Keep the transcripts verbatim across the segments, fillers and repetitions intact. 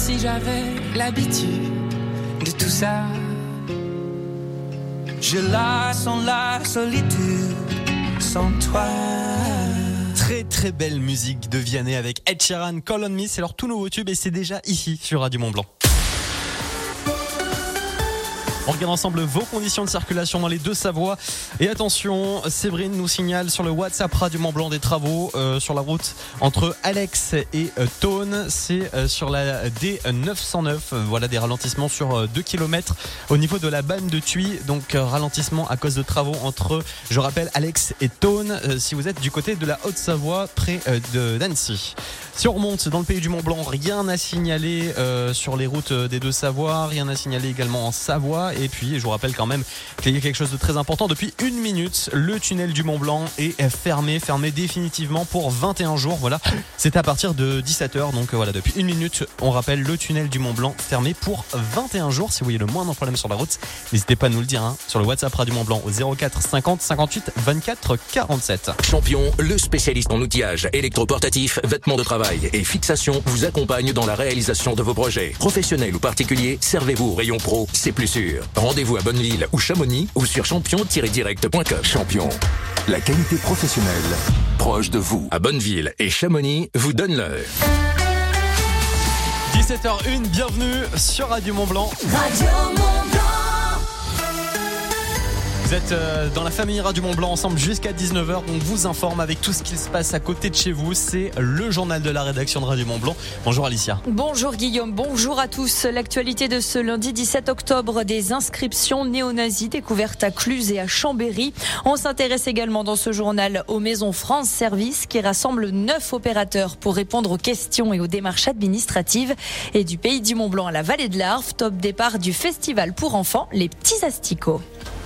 si j'avais l'habitude de tout ça. Je la sens la solitude sans toi. Très très belle musique de Vianney avec Ed Sheeran, Call on Me, c'est leur tout nouveau tube et c'est déjà ici sur Radio Mont Blanc. On regarde ensemble vos conditions de circulation dans les Deux-Savoies. Et attention, Séverine nous signale sur le WhatsApp Radio Mont Blanc des travaux euh, sur la route entre Alex et euh, Thônes. C'est euh, sur la D neuf cent neuf. Euh, voilà des ralentissements sur euh, deux kilomètres au niveau de la banne de Thuy. Donc euh, ralentissement à cause de travaux entre, je rappelle, Alex et Thônes. Euh, si vous êtes du côté de la Haute-Savoie, près euh, de d'Annecy. Si on remonte dans le pays du Mont Blanc, rien à signaler euh, sur les routes des Deux-Savoies. Rien à signaler également en Savoie. Et puis, je vous rappelle quand même qu'il y a quelque chose de très important. Depuis une minute, le tunnel du Mont Blanc est fermé, fermé définitivement pour vingt et un jours. Voilà, c'est à partir de dix-sept heures. Donc voilà, depuis une minute, on rappelle le tunnel du Mont Blanc fermé pour vingt et un jours. Si vous voyez le moindre problème sur la route, n'hésitez pas à nous le dire hein, sur le WhatsApp Radio Mont Blanc au zéro quatre cinquante cinquante-huit vingt-quatre quarante-sept. Champion, le spécialiste en outillage électroportatif, vêtements de travail et fixation, vous accompagne dans la réalisation de vos projets. Professionnels ou particuliers, servez-vous au rayon pro, c'est plus sûr. Rendez-vous à Bonneville ou Chamonix ou sur champion tiret direct point com. Champion, la qualité professionnelle proche de vous. À Bonneville et Chamonix, vous donne l'heure. dix-sept heures une, bienvenue sur Radio Mont Blanc. Radio Mont Blanc. Vous êtes dans la famille Radio Mont Blanc ensemble jusqu'à dix-neuf heures. On vous informe avec tout ce qui se passe à côté de chez vous. C'est le journal de la rédaction de Radio Mont Blanc. Bonjour Alicia. Bonjour Guillaume, bonjour à tous. L'actualité de ce lundi dix-sept octobre, des inscriptions néo-nazis découvertes à Cluses et à Chambéry. On s'intéresse également dans ce journal aux maisons France Service qui rassemblent neuf opérateurs pour répondre aux questions et aux démarches administratives. Et du pays du Mont Blanc à la vallée de l'Arve, top départ du festival pour enfants, les petits asticots.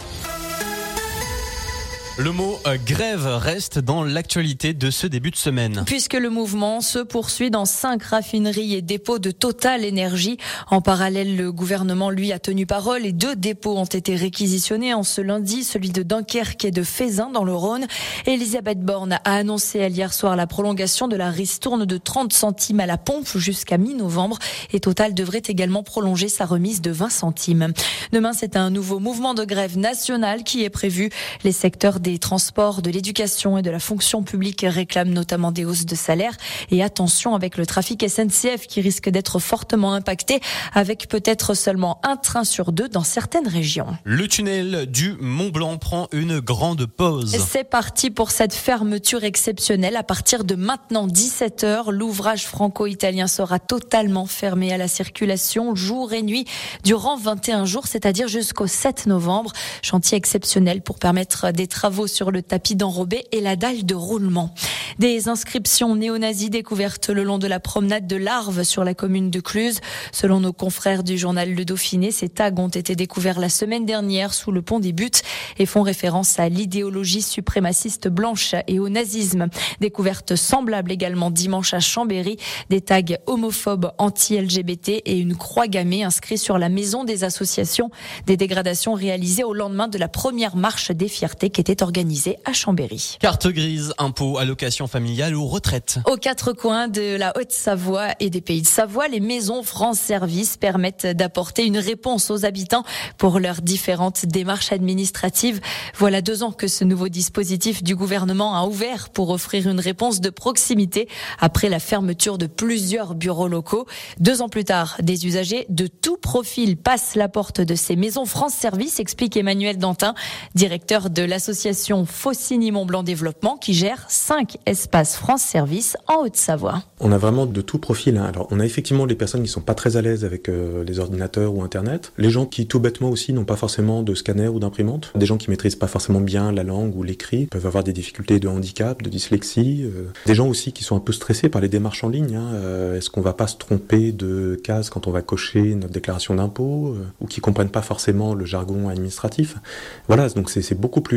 Le mot euh, grève reste dans l'actualité de ce début de semaine. Puisque le mouvement se poursuit dans cinq raffineries et dépôts de Total Énergie. En parallèle, le gouvernement, lui, a tenu parole et deux dépôts ont été réquisitionnés en ce lundi, celui de Dunkerque et de Fézin dans le Rhône. Elisabeth Borne a annoncé hier soir la prolongation de la ristourne de trente centimes à la pompe jusqu'à mi-novembre. Et Total devrait également prolonger sa remise de vingt centimes. Demain, c'est un nouveau mouvement de grève national qui est prévu. Les secteurs des transports, de l'éducation et de la fonction publique réclament notamment des hausses de salaire. Et attention avec le trafic S N C F qui risque d'être fortement impacté avec peut-être seulement un train sur deux dans certaines régions. Le tunnel du Mont Blanc prend une grande pause. C'est parti pour cette fermeture exceptionnelle. À partir de maintenant dix-sept heures, l'ouvrage franco-italien sera totalement fermé à la circulation jour et nuit durant vingt et un jours, c'est-à-dire jusqu'au sept novembre. Chantier exceptionnel pour permettre des travaux sur le tapis d'enrobé et la dalle de roulement. Des inscriptions néo-nazis découvertes le long de la promenade de l'Arve sur la commune de Cluses. Selon nos confrères du journal Le Dauphiné, ces tags ont été découverts la semaine dernière sous le pont des Buttes et font référence à l'idéologie suprémaciste blanche et au nazisme. Découverte semblable également dimanche à Chambéry, des tags homophobes anti-L G B T et une croix gammée inscrite sur la maison des associations. Des dégradations réalisées au lendemain de la première marche des fiertés qui était organisée à Chambéry. Carte grise, impôts, allocations familiales ou retraite. Aux quatre coins de la Haute-Savoie et des Pays de Savoie, les maisons France Service permettent d'apporter une réponse aux habitants pour leurs différentes démarches administratives. Voilà deux ans que ce nouveau dispositif du gouvernement a ouvert pour offrir une réponse de proximité après la fermeture de plusieurs bureaux locaux. Deux ans plus tard, des usagers de tout profil passent la porte de ces maisons France Service, explique Emmanuel Dantin, directeur de l'association Faucigny-Mont-Blanc Développement qui gère cinq espaces France Service en Haute-Savoie. On a vraiment de tout profil. Hein. Alors, on a effectivement les personnes qui sont pas très à l'aise avec euh, les ordinateurs ou Internet. Les gens qui, tout bêtement aussi, n'ont pas forcément de scanner ou d'imprimante. Des gens qui maîtrisent pas forcément bien la langue ou l'écrit, peuvent avoir des difficultés de handicap, de dyslexie. Euh. Des gens aussi qui sont un peu stressés par les démarches en ligne. Hein. Euh, est-ce qu'on va pas se tromper de case quand on va cocher notre déclaration d'impôt euh, ou qui comprennent pas forcément le jargon administratif. Voilà, donc c'est, c'est beaucoup plus large que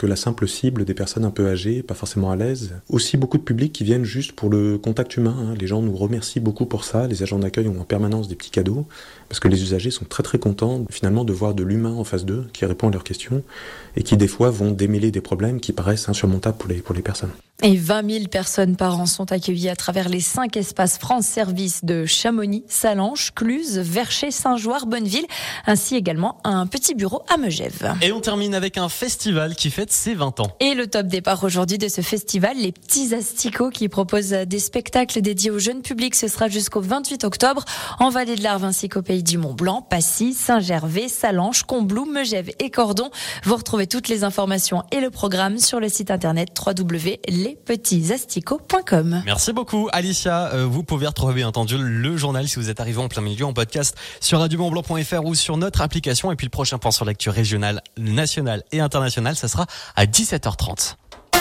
la simple cible des personnes un peu âgées, pas forcément à l'aise. Aussi beaucoup de public qui viennent juste pour le contact humain, hein. Les gens nous remercient beaucoup pour ça, les agents d'accueil ont en permanence des petits cadeaux, parce que les usagers sont très très contents finalement de voir de l'humain en face d'eux, qui répond à leurs questions, et qui des fois vont démêler des problèmes qui paraissent insurmontables pour les, pour les personnes. Et vingt mille personnes par an sont accueillies à travers les cinq espaces France Service de Chamonix, Sallanches, Cluses, Vercher, Saint-Joire, Bonneville, ainsi également un petit bureau à Megève. Et on termine avec un festival qui fête ses vingt ans. Et le top départ aujourd'hui de ce festival, les Petits Asticots, qui proposent des spectacles dédiés au jeune public. Ce sera jusqu'au vingt-huit octobre en Vallée de l'Arve ainsi qu'au Pays du Mont-Blanc, Passy, Saint-Gervais, Sallanches, Combloux, Megève et Cordon. Vous retrouvez toutes les informations et le programme sur le site internet w w w point les petits asticots point com. Merci beaucoup Alicia, euh, vous pouvez retrouver bien entendu le journal si vous êtes arrivé en plein milieu en podcast sur radio mont blanc point f r ou sur notre application, et puis le prochain point sur l'actu régionale, nationale et internationale, ça sera à dix-sept heures trente.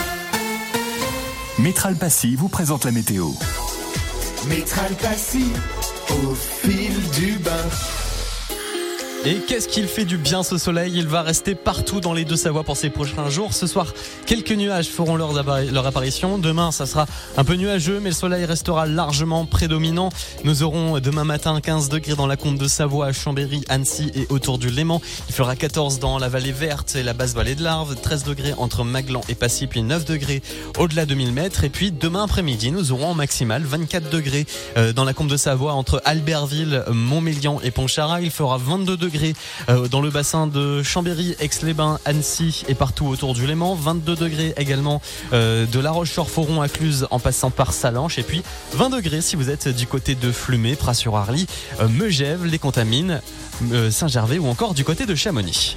Métral Passy vous présente la météo. Métral Passy, au fil du bain. Et qu'est-ce qu'il fait du bien ce soleil? Il va rester partout dans les Deux-Savoies pour ces prochains jours. Ce soir, quelques nuages feront leur, leur apparition. Demain, ça sera un peu nuageux, mais le soleil restera largement prédominant. Nous aurons demain matin quinze degrés dans la Combe de Savoie, à Chambéry, Annecy et autour du Léman. Il fera quatorze dans la vallée verte et la basse vallée de l'Arve, treize degrés entre Maglan et Passy, puis neuf degrés au-delà de mille mètres. Et puis demain après-midi, nous aurons en maximal vingt-quatre degrés dans la Combe de Savoie entre Albertville, Montmélian et Pontcharrat. Il fera vingt-deux degrés dans le bassin de Chambéry, Aix-les-Bains, Annecy et partout autour du Léman. vingt-deux degrés également de La Roche-sur-Foron à Cluses en passant par Sallanches. Et puis vingt degrés si vous êtes du côté de Flumé, Pras-sur-Arly, Megève, les Contamines, Saint-Gervais ou encore du côté de Chamonix.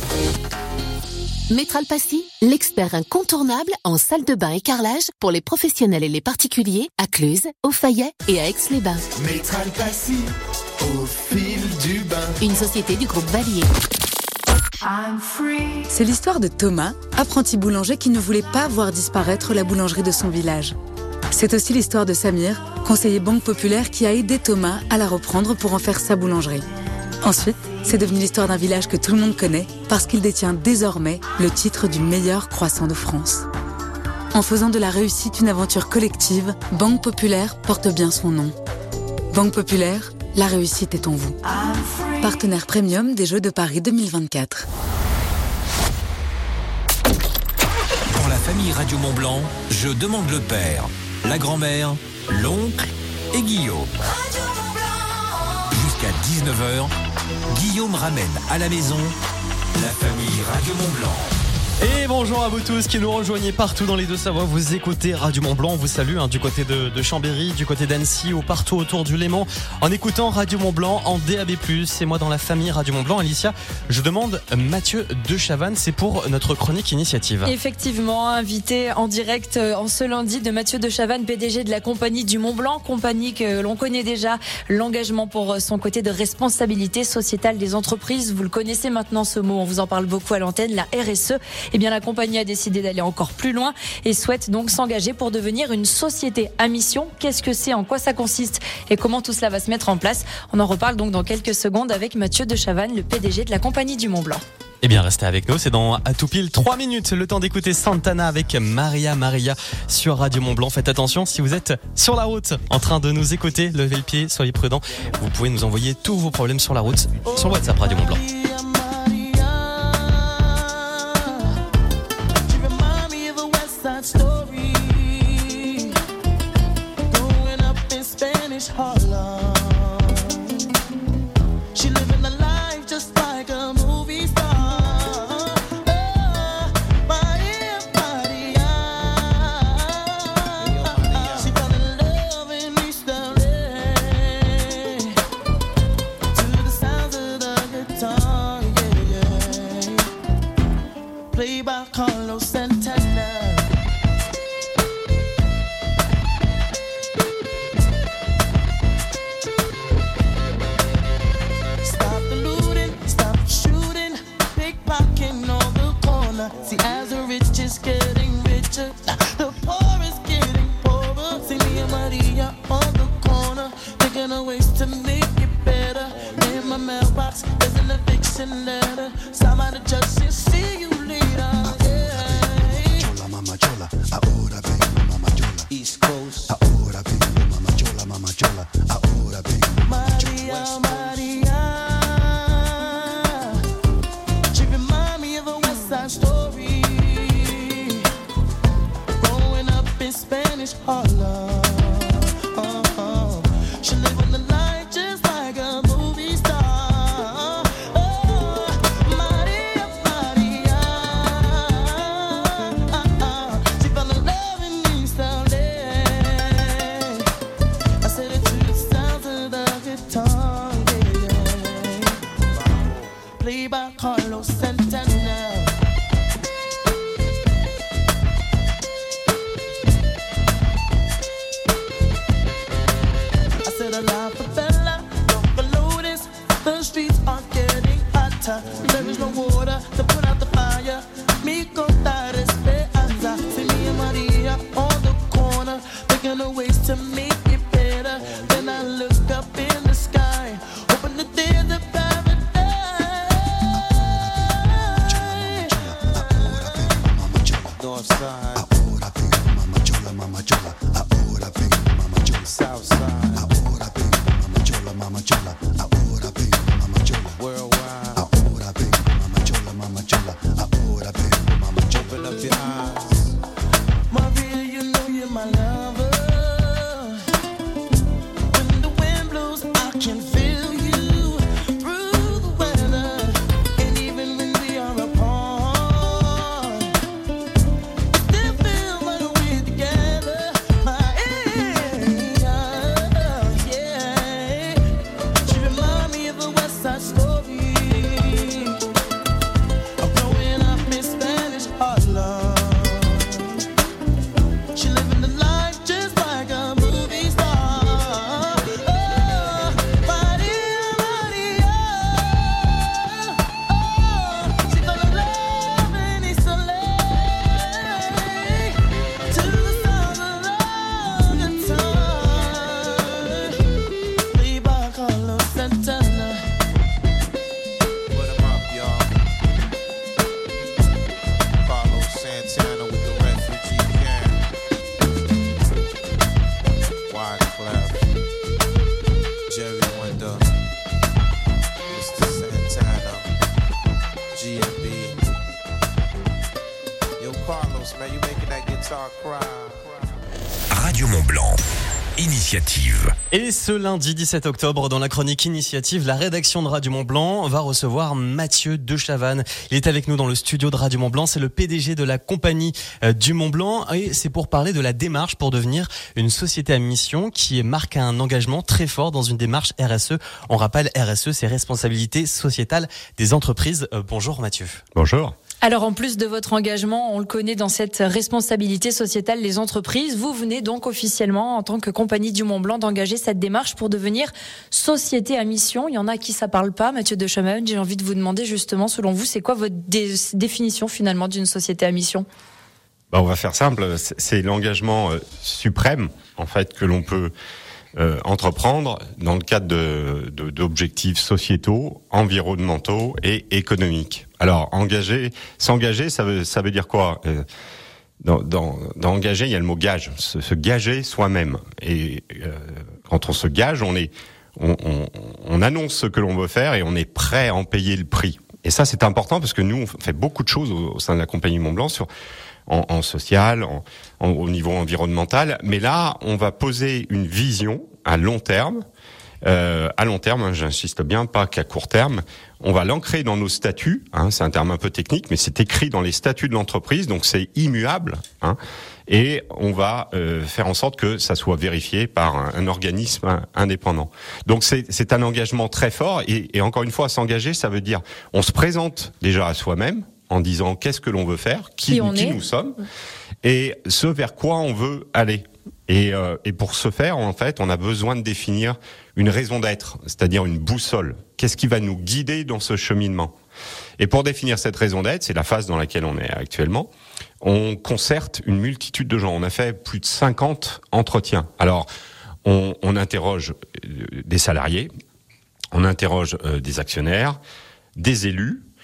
Métral Passy, l'expert incontournable en salle de bain et carrelage pour les professionnels et les particuliers à Cluses, au Fayet et à Aix-les-Bains. Métral Passy, au fil du bain. Une société du groupe Valier. C'est l'histoire de Thomas, apprenti boulanger qui ne voulait pas voir disparaître la boulangerie de son village. C'est aussi l'histoire de Samir, conseiller Banque Populaire qui a aidé Thomas à la reprendre pour en faire sa boulangerie. Ensuite, c'est devenu l'histoire d'un village que tout le monde connaît parce qu'il détient désormais le titre du meilleur croissant de France. En faisant de la réussite une aventure collective, Banque Populaire porte bien son nom. Banque Populaire, la réussite est en vous. Partenaire premium des Jeux de Paris deux mille vingt-quatre. Pour la famille Radio Mont-Blanc, je demande le père, la grand-mère, l'oncle et Guillaume. Jusqu'à dix-neuf heures, Guillaume ramène à la maison la famille Radio Mont-Blanc. Et bonjour à vous tous qui nous rejoignez partout dans les Deux-Savoies. Vous écoutez Radio Mont-Blanc, on vous salue hein, du côté de, de Chambéry, du côté d'Annecy ou partout autour du Léman en écoutant Radio Mont-Blanc en D A B plus. Et moi dans la famille Radio Mont-Blanc, Alicia, je demande Mathieu de Chavannes, c'est pour notre chronique initiative. Effectivement, invité en direct en ce lundi de Mathieu de Chavannes, P D G de la Compagnie du Mont-Blanc, compagnie que l'on connaît déjà, l'engagement pour son côté de responsabilité sociétale des entreprises. Vous le connaissez maintenant ce mot, on vous en parle beaucoup à l'antenne, la R S E. Eh bien, la compagnie a décidé d'aller encore plus loin et souhaite donc s'engager pour devenir une société à mission. Qu'est-ce que c'est, en quoi ça consiste et comment tout cela va se mettre en place? On en reparle donc dans quelques secondes avec Mathieu de Chavannes, le P D G de la Compagnie du Mont-Blanc. Eh bien, restez avec nous, c'est dans à tout pile trois minutes, le temps d'écouter Santana avec Maria Maria sur Radio Mont-Blanc. Faites attention, si vous êtes sur la route en train de nous écouter, levez le pied, soyez prudents. Vous pouvez nous envoyer tous vos problèmes sur la route, sur le WhatsApp Radio Mont-Blanc. Story growing up in Spanish Harlem. She living a life just like a movie star. Oh, Maria, Maria. She fell in love in East L A to the sounds of the guitar, yeah, yeah. Played by Carlos Santana. See, as the rich is getting richer, the poor is getting poorer. See me and Maria on the corner, thinking of ways to make it better. In my mailbox, there's an eviction letter. Signed by the judge, she'll see you later. Yeah. ahora vengo mamá chola. East Coast, ahora vengo mamá chola, mamá chola, ahora vengo mamá chola. Maria, Maria, she remind me of a West Side Story. Growing up in Spanish Harlem. By Carlos Santana. I said a lot for Bella, don't below this. The streets are getting hotter. There is no water to put out the fire. Mi contar esperanza. See me and Maria on the corner, thinking of ways to make it better. Then I look up in the sky, hoping that there's a Northside. Ahora vengo mamá chola, mamá chola. Ahora vengo mamá chola. Southside. Ahora vengo mamá chola, mamá chola. Ahora vengo mamá chola. Worldwide. Ahora vengo mamá chola, mamá chola. Ahora vengo mamá chola. Open up your eyes. Maria, you know you're my lover. When the wind blows, I can feel you through the weather. And even when we are apart, Radio Mont-Blanc. Initiative. Et ce lundi dix-sept octobre, dans la chronique Initiative, la rédaction de Radio Mont-Blanc va recevoir Mathieu de Chavannes. Il est avec nous dans le studio de Radio Mont-Blanc. C'est le P D G de la compagnie du Mont-Blanc et c'est pour parler de la démarche pour devenir une société à mission qui marque un engagement très fort dans une démarche R S E. On rappelle, R S E, c'est responsabilité sociétale des entreprises. Euh, bonjour Mathieu. Bonjour. Alors en plus de votre engagement, on le connaît dans cette responsabilité sociétale des entreprises, vous venez donc officiellement en tant que compagnie du Mont-Blanc d'engager cette démarche pour devenir société à mission. Il y en a à qui ça parle pas, Mathieu de Chavannes, j'ai envie de vous demander justement, selon vous, c'est quoi votre dé- définition finalement d'une société à mission ? Bah, on va faire simple, c'est l'engagement euh, suprême en fait que l'on peut euh, entreprendre dans le cadre de, de, d'objectifs sociétaux, environnementaux et économiques. Alors, engager, s'engager, ça veut, ça veut dire quoi ? euh, dans, dans, dans engager, il y a le mot gage, se, se gager soi-même. Et euh, quand on se gage, on est, on, on, on annonce ce que l'on veut faire et on est prêt à en payer le prix. Et ça, c'est important parce que nous, on fait beaucoup de choses au, au sein de la compagnie Mont-Blanc sur en, en social, en, en, au niveau environnemental. Mais là, on va poser une vision à long terme. Euh, à long terme, hein, j'insiste bien, pas qu'à court terme. On va l'ancrer dans nos statuts, hein, c'est un terme un peu technique, mais c'est écrit dans les statuts de l'entreprise, donc c'est immuable, hein, et on va euh, faire en sorte que ça soit vérifié par un, un organisme indépendant. Donc c'est, c'est un engagement très fort, et, et encore une fois, s'engager, ça veut dire, on se présente déjà à soi-même, en disant qu'est-ce que l'on veut faire, qui, qui, on qui est. nous sommes, et ce vers quoi on veut aller. Et, euh, et pour ce faire, en fait, on a besoin de définir une raison d'être, c'est-à-dire une boussole. Qu'est-ce qui va nous guider dans ce cheminement ? Et pour définir cette raison d'être, c'est la phase dans laquelle on est actuellement, on concerte une multitude de gens. On a fait plus de cinquante entretiens. Alors, on, on interroge des salariés, on interroge euh, des actionnaires, des élus,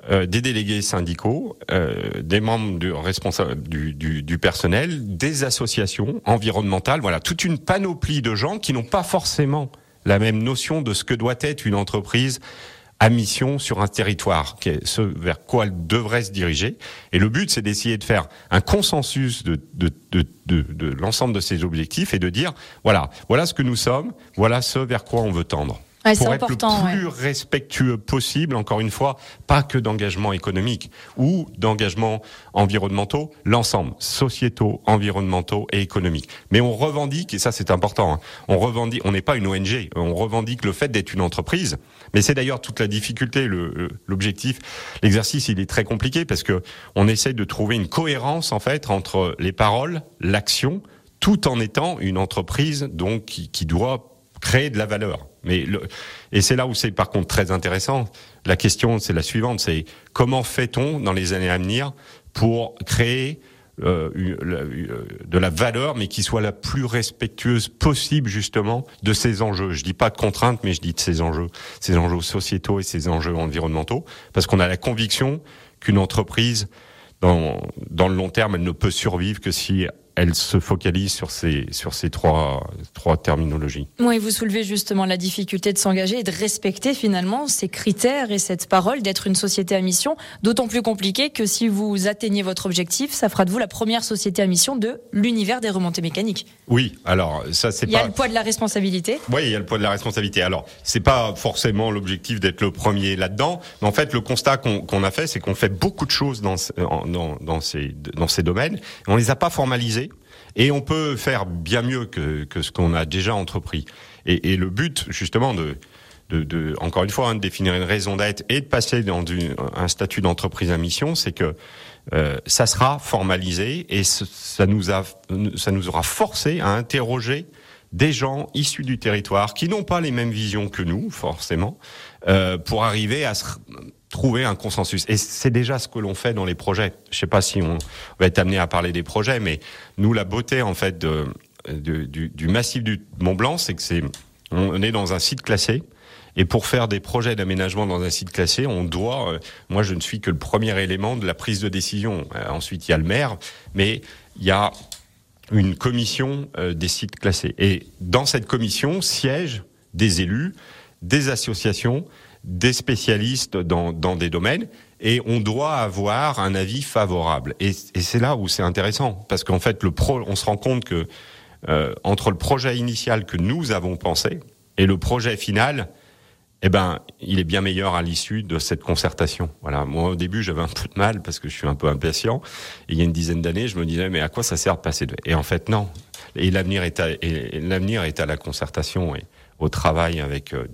euh, des délégués syndicaux, euh, des membres du, responsables du, du, du personnel, des associations environnementales, voilà, toute une panoplie de gens qui n'ont pas forcément la même notion de ce que doit être une entreprise à mission sur un territoire, qui est ce vers quoi elle devrait se diriger. Et le but, c'est d'essayer de faire un consensus de, de, de, de, de l'ensemble de ces objectifs et de dire, voilà, voilà ce que nous sommes, voilà ce vers quoi on veut tendre. Ouais, pour c'est être important, le plus ouais. respectueux possible, encore une fois, pas que d'engagement économique ou d'engagement environnementaux, l'ensemble, sociétaux, environnementaux et économiques. Mais on revendique, et ça c'est important, hein, on revendique, on n'est pas une O N G, on revendique le fait d'être une entreprise, mais c'est d'ailleurs toute la difficulté, le, l'objectif, l'exercice il est très compliqué parce que on essaye de trouver une cohérence en fait entre les paroles, l'action, tout en étant une entreprise donc qui, qui doit créer de la valeur. Mais le, et c'est là où c'est par contre très intéressant. La question, c'est la suivante, c'est comment fait-on dans les années à venir pour créer euh, une, une, de la valeur, mais qui soit la plus respectueuse possible justement de ces enjeux. Je dis pas de contraintes, mais je dis de ces enjeux, ces enjeux sociétaux et ces enjeux environnementaux, parce qu'on a la conviction qu'une entreprise, dans, dans le long terme, elle ne peut survivre que si elle se focalise sur ces sur ces trois trois terminologies. Oui, vous soulevez justement la difficulté de s'engager et de respecter finalement ces critères et cette parole d'être une société à mission, d'autant plus compliqué que si vous atteignez votre objectif, ça fera de vous la première société à mission de l'univers des remontées mécaniques. Oui, alors ça c'est pas... Il y a le poids de la responsabilité. Oui, il y a le poids de la responsabilité. Alors, c'est pas forcément l'objectif d'être le premier là-dedans, mais en fait, le constat qu'on, qu'on a fait, c'est qu'on fait beaucoup de choses dans, dans, dans, ces, dans ces domaines, et on les a pas formalisés. Et on peut faire bien mieux que, que ce qu'on a déjà entrepris. Et, et le but, justement, de, de, de encore une fois, hein, de définir une raison d'être et de passer dans du, un statut d'entreprise à mission, c'est que euh, ça sera formalisé et ce, ça nous a, ça nous aura forcé à interroger des gens issus du territoire qui n'ont pas les mêmes visions que nous, forcément, euh, pour arriver à se trouver un consensus. Et c'est déjà ce que l'on fait dans les projets. Je sais pas si on va être amené à parler des projets, mais nous, la beauté, en fait, de, de, du, du massif du Mont-Blanc, c'est que c'est, on est dans un site classé. Et pour faire des projets d'aménagement dans un site classé, on doit, euh, moi, je ne suis que le premier élément de la prise de décision. Euh, ensuite, il y a le maire, mais il y a une commission euh, des sites classés. Et dans cette commission siègent des élus, des associations, des spécialistes dans, dans des domaines, et on doit avoir un avis favorable. Et, et c'est là où c'est intéressant, parce qu'en fait, le pro, on se rend compte que euh, entre le projet initial que nous avons pensé et le projet final, eh ben, il est bien meilleur à l'issue de cette concertation. Voilà. Moi, au début, j'avais un peu de mal parce que je suis un peu impatient. Et il y a une dizaine d'années, je me disais, mais à quoi ça sert de passer de... Et en fait, non. Et l'avenir est à, et l'avenir est à la concertation et au travail avec, euh,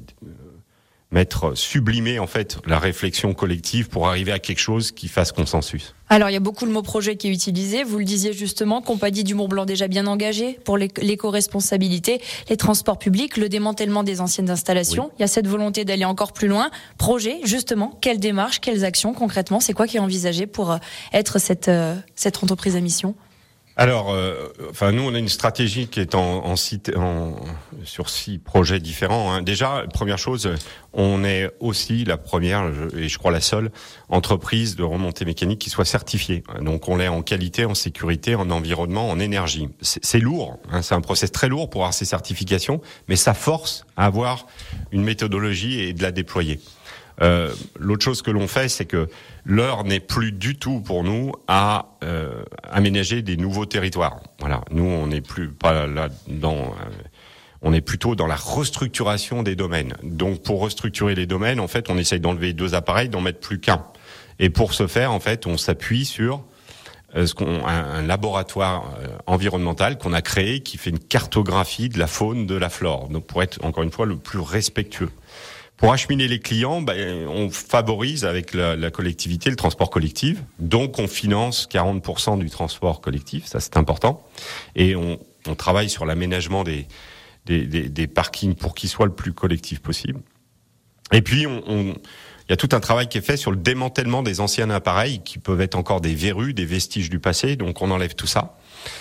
mettre, sublimer, en fait, la réflexion collective pour arriver à quelque chose qui fasse consensus. Alors, il y a beaucoup le mot projet qui est utilisé. Vous le disiez justement, Compagnie du Mont-Blanc déjà bien engagée pour l'éco-responsabilité, les transports publics, le démantèlement des anciennes installations. Oui. Il y a cette volonté d'aller encore plus loin. Projet, justement, quelles démarches, quelles actions concrètement? C'est quoi qui est envisagé pour être cette, euh, cette entreprise à mission? Alors, euh, enfin, nous, on a une stratégie qui est en, en, site, en sur six projets différents. Hein. Déjà, première chose, on est aussi la première, et je crois la seule, entreprise de remontée mécanique qui soit certifiée. Donc, on l'est en qualité, en sécurité, en environnement, en énergie. C'est, c'est lourd, hein, c'est un process très lourd pour avoir ces certifications, mais ça force à avoir une méthodologie et de la déployer. Euh, l'autre chose que l'on fait, c'est que l'heure n'est plus du tout pour nous à euh, aménager des nouveaux territoires. Voilà, nous on n'est plus pas là dans, euh, on est plutôt dans la restructuration des domaines. Donc pour restructurer les domaines, en fait, on essaye d'enlever deux appareils, d'en mettre plus qu'un. Et pour ce faire, en fait, on s'appuie sur euh, ce qu'on, un, un laboratoire euh, environnemental qu'on a créé, qui fait une cartographie de la faune, de la flore. Donc pour être encore une fois le plus respectueux. Pour acheminer les clients, ben, on favorise avec la, la collectivité le transport collectif. Donc, on finance quarante pour cent du transport collectif. Ça, c'est important. Et on, on travaille sur l'aménagement des, des, des, des parkings pour qu'ils soient le plus collectif possible. Et puis, on, on, il y a tout un travail qui est fait sur le démantèlement des anciens appareils qui peuvent être encore des verrues, des vestiges du passé. Donc, on enlève tout ça.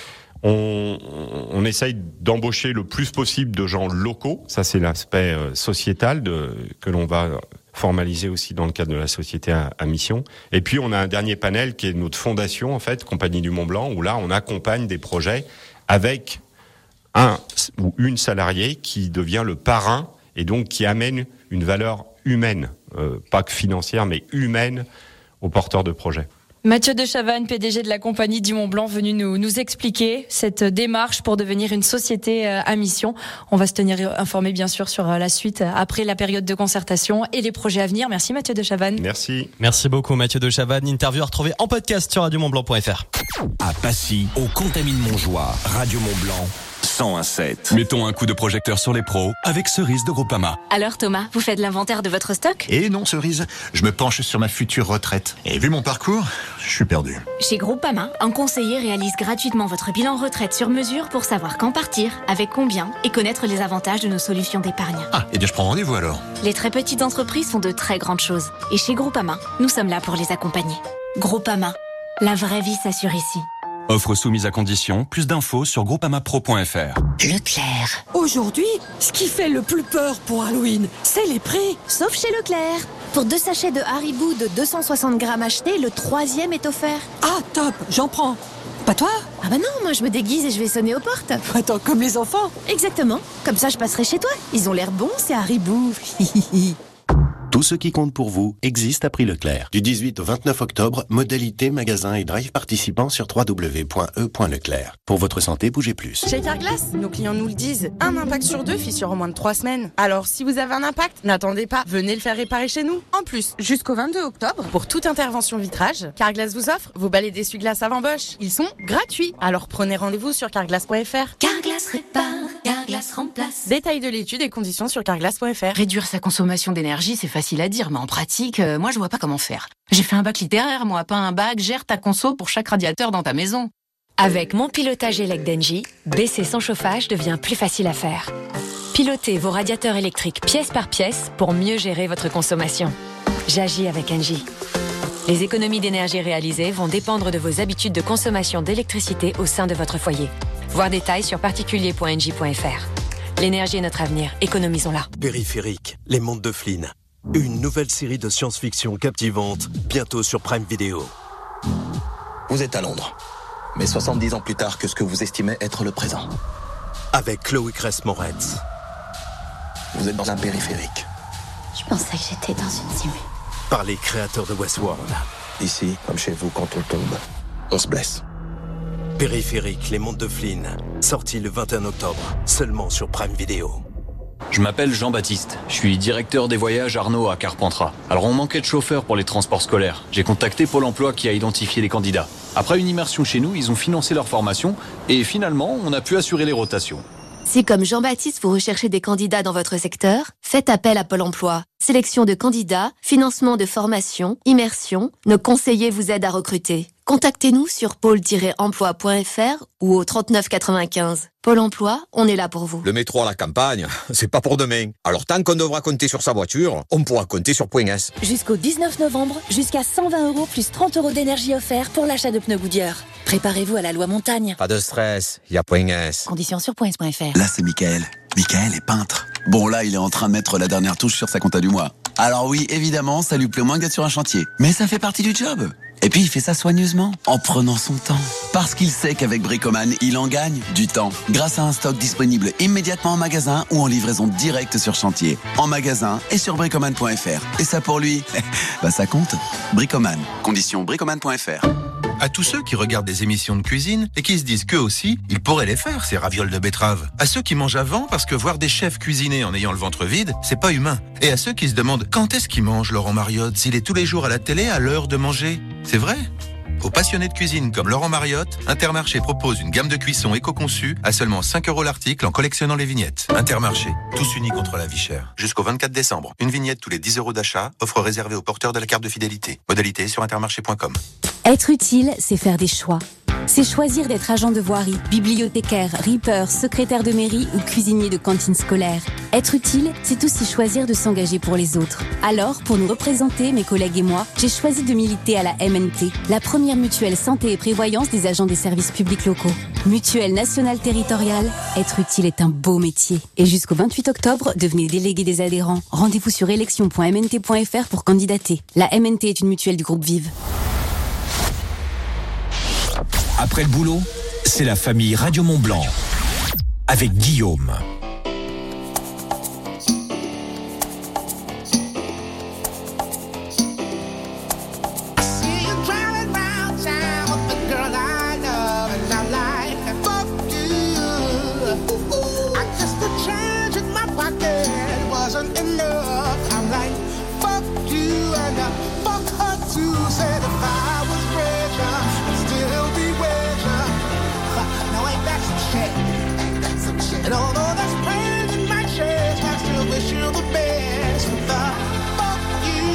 On, on essaye d'embaucher le plus possible de gens locaux. Ça, c'est l'aspect sociétal de, que l'on va formalisé aussi dans le cadre de la société à, à mission. Et puis on a un dernier panel qui est notre fondation en fait, Compagnie du Mont Blanc, où là on accompagne des projets avec un ou une salariée qui devient le parrain et donc qui amène une valeur humaine, euh, pas que financière mais humaine aux porteurs de projets. Mathieu de Chavannes, P D G de la Compagnie du Mont Blanc, venu nous, nous expliquer cette démarche pour devenir une société à mission. On va se tenir informé bien sûr sur la suite après la période de concertation et les projets à venir. Merci Mathieu de Chavannes. Merci. Merci beaucoup Mathieu de Chavannes. Interview à retrouver en podcast sur radio mont blanc point f r. À Passy, au Contamine-Montjoie, Radio Mont-Blanc, cent un sept. Mettons un coup de projecteur sur les pros avec Cerise de Groupama. Alors Thomas, vous faites l'inventaire de votre stock ? Et non Cerise, je me penche sur ma future retraite. Et vu mon parcours, je suis perdu. Chez Groupama, un conseiller réalise gratuitement votre bilan retraite sur mesure pour savoir quand partir, avec combien et connaître les avantages de nos solutions d'épargne. Ah, et bien je prends rendez-vous alors. Les très petites entreprises font de très grandes choses. Et chez Groupama, nous sommes là pour les accompagner. Groupama, la vraie vie s'assure ici. Offre soumise à condition, plus d'infos sur groupama pro point f r. Leclerc. Aujourd'hui, ce qui fait le plus peur pour Halloween, c'est les prix. Sauf chez Leclerc. Pour deux sachets de Haribo de deux cent soixante grammes achetés, le troisième est offert. Ah, top, j'en prends. Pas toi ? Ah bah non, moi je me déguise et je vais sonner aux portes. Attends, comme les enfants ? Exactement. Comme ça, je passerai chez toi. Ils ont l'air bons, c'est Haribo. Tout ce qui compte pour vous existe à prix Leclerc. Du dix-huit au vingt-neuf octobre, modalité, magasin et drive participants sur w w w point e point leclerc. Pour votre santé, bougez plus. Chez Carglass, nos clients nous le disent, un impact sur deux fissure en moins de trois semaines. Alors si vous avez un impact, n'attendez pas, venez le faire réparer chez nous. En plus, jusqu'au vingt-deux octobre, pour toute intervention vitrage, Carglass vous offre vos balais d'essuie-glace avant Bosch. Ils sont gratuits. Alors prenez rendez-vous sur carglass point f r. Carglass répare, Carglass remplace. Détail de l'étude et conditions sur carglass point f r. Réduire sa consommation d'énergie, c'est facile à dire, mais en pratique, euh, moi je vois pas comment faire. J'ai fait un bac littéraire, moi, pas un bac. Gère ta conso pour chaque radiateur dans ta maison. Avec mon pilotage Elec d'Engie, baisser son chauffage devient plus facile à faire. Pilotez vos radiateurs électriques pièce par pièce pour mieux gérer votre consommation. J'agis avec Engie. Les économies d'énergie réalisées vont dépendre de vos habitudes de consommation d'électricité au sein de votre foyer. Voir détails sur particulier point engie point f r. L'énergie est notre avenir, économisons-la. Périphérique, les mondes de Flynn. Une nouvelle série de science-fiction captivante, bientôt sur Prime Video. Vous êtes à Londres, mais soixante-dix ans plus tard que ce que vous estimez être le présent. Avec Chloé Grace-Moretz. Vous êtes dans un périphérique. Je pensais que j'étais dans une simule. Par les créateurs de Westworld. Ici, comme chez vous, quand on tombe, on se blesse. Périphérique, les mondes de Flynn. Sorti le vingt et un octobre, seulement sur Prime Video. Je m'appelle Jean-Baptiste, je suis directeur des voyages Arnaud à Carpentras. Alors on manquait de chauffeurs pour les transports scolaires. J'ai contacté Pôle emploi qui a identifié les candidats. Après une immersion chez nous, ils ont financé leur formation et finalement, on a pu assurer les rotations. Si comme Jean-Baptiste, vous recherchez des candidats dans votre secteur, faites appel à Pôle emploi. Sélection de candidats, financement de formation, immersion, nos conseillers vous aident à recruter. Contactez-nous sur pôle tiret emploi point f r ou au trente-neuf quatre-vingt-quinze. Pôle emploi, on est là pour vous. Le métro à la campagne, c'est pas pour demain. Alors tant qu'on devra compter sur sa voiture, on pourra compter sur Point S. Jusqu'au dix-neuf novembre, jusqu'à cent vingt euros plus trente euros d'énergie offert pour l'achat de pneus Goodyear. Préparez-vous à la loi montagne. Pas de stress, il y a Point S. Conditions sur point s point f r. Là, c'est Michael. Michael est peintre. Bon, là, il est en train de mettre la dernière touche sur sa compta du mois. Alors oui, évidemment, ça lui plaît moins que d'être sur un chantier. Mais ça fait partie du job. Et puis, il fait ça soigneusement, en prenant son temps. Parce qu'il sait qu'avec Bricoman, il en gagne du temps. Grâce à un stock disponible immédiatement en magasin ou en livraison directe sur chantier. En magasin et sur bricoman point f r. Et ça, pour lui, bah ça compte. Bricoman. Conditions bricoman point f r. À tous ceux qui regardent des émissions de cuisine et qui se disent qu'eux aussi, ils pourraient les faire, ces ravioles de betterave. À ceux qui mangent avant, parce que voir des chefs cuisiner en ayant le ventre vide, c'est pas humain. Et à ceux qui se demandent quand est-ce qu'il mange Laurent Mariotte, s'il est tous les jours à la télé à l'heure de manger. C'est vrai. Aux passionnés de cuisine comme Laurent Mariotte, Intermarché propose une gamme de cuissons éco-conçue à seulement cinq euros l'article en collectionnant les vignettes. Intermarché, tous unis contre la vie chère. Jusqu'au vingt-quatre décembre, une vignette tous les dix euros d'achat, offre réservée aux porteurs de la carte de fidélité. Modalité sur intermarché point com. Être utile, c'est faire des choix. C'est choisir d'être agent de voirie, bibliothécaire, reaper, secrétaire de mairie ou cuisinier de cantine scolaire. Être utile, c'est aussi choisir de s'engager pour les autres. Alors, pour nous représenter, mes collègues et moi, j'ai choisi de militer à la M N T, la première mutuelle santé et prévoyance des agents des services publics locaux. Mutuelle nationale territoriale, être utile est un beau métier. Et jusqu'au vingt-huit octobre, devenez délégué des adhérents. Rendez-vous sur élection point m n t point f r pour candidater. La M N T est une mutuelle du groupe Vive. Après le boulot, c'est la famille Radio Mont Blanc avec Guillaume. And although there's pain in my chest, I still wish you the best. With the fuck you.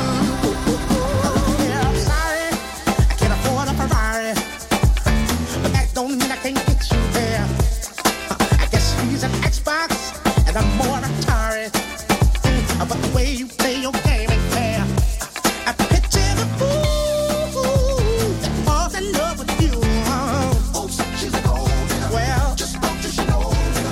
Yeah, I'm sorry, I can't afford a Ferrari, but that don't mean I can't get you there. I guess he's an Xbox and I'm more Atari. But the way you play your game ain't fair. I picture the fool that falls in love with you. Oh, she's a gold digger. Well, just don't you know.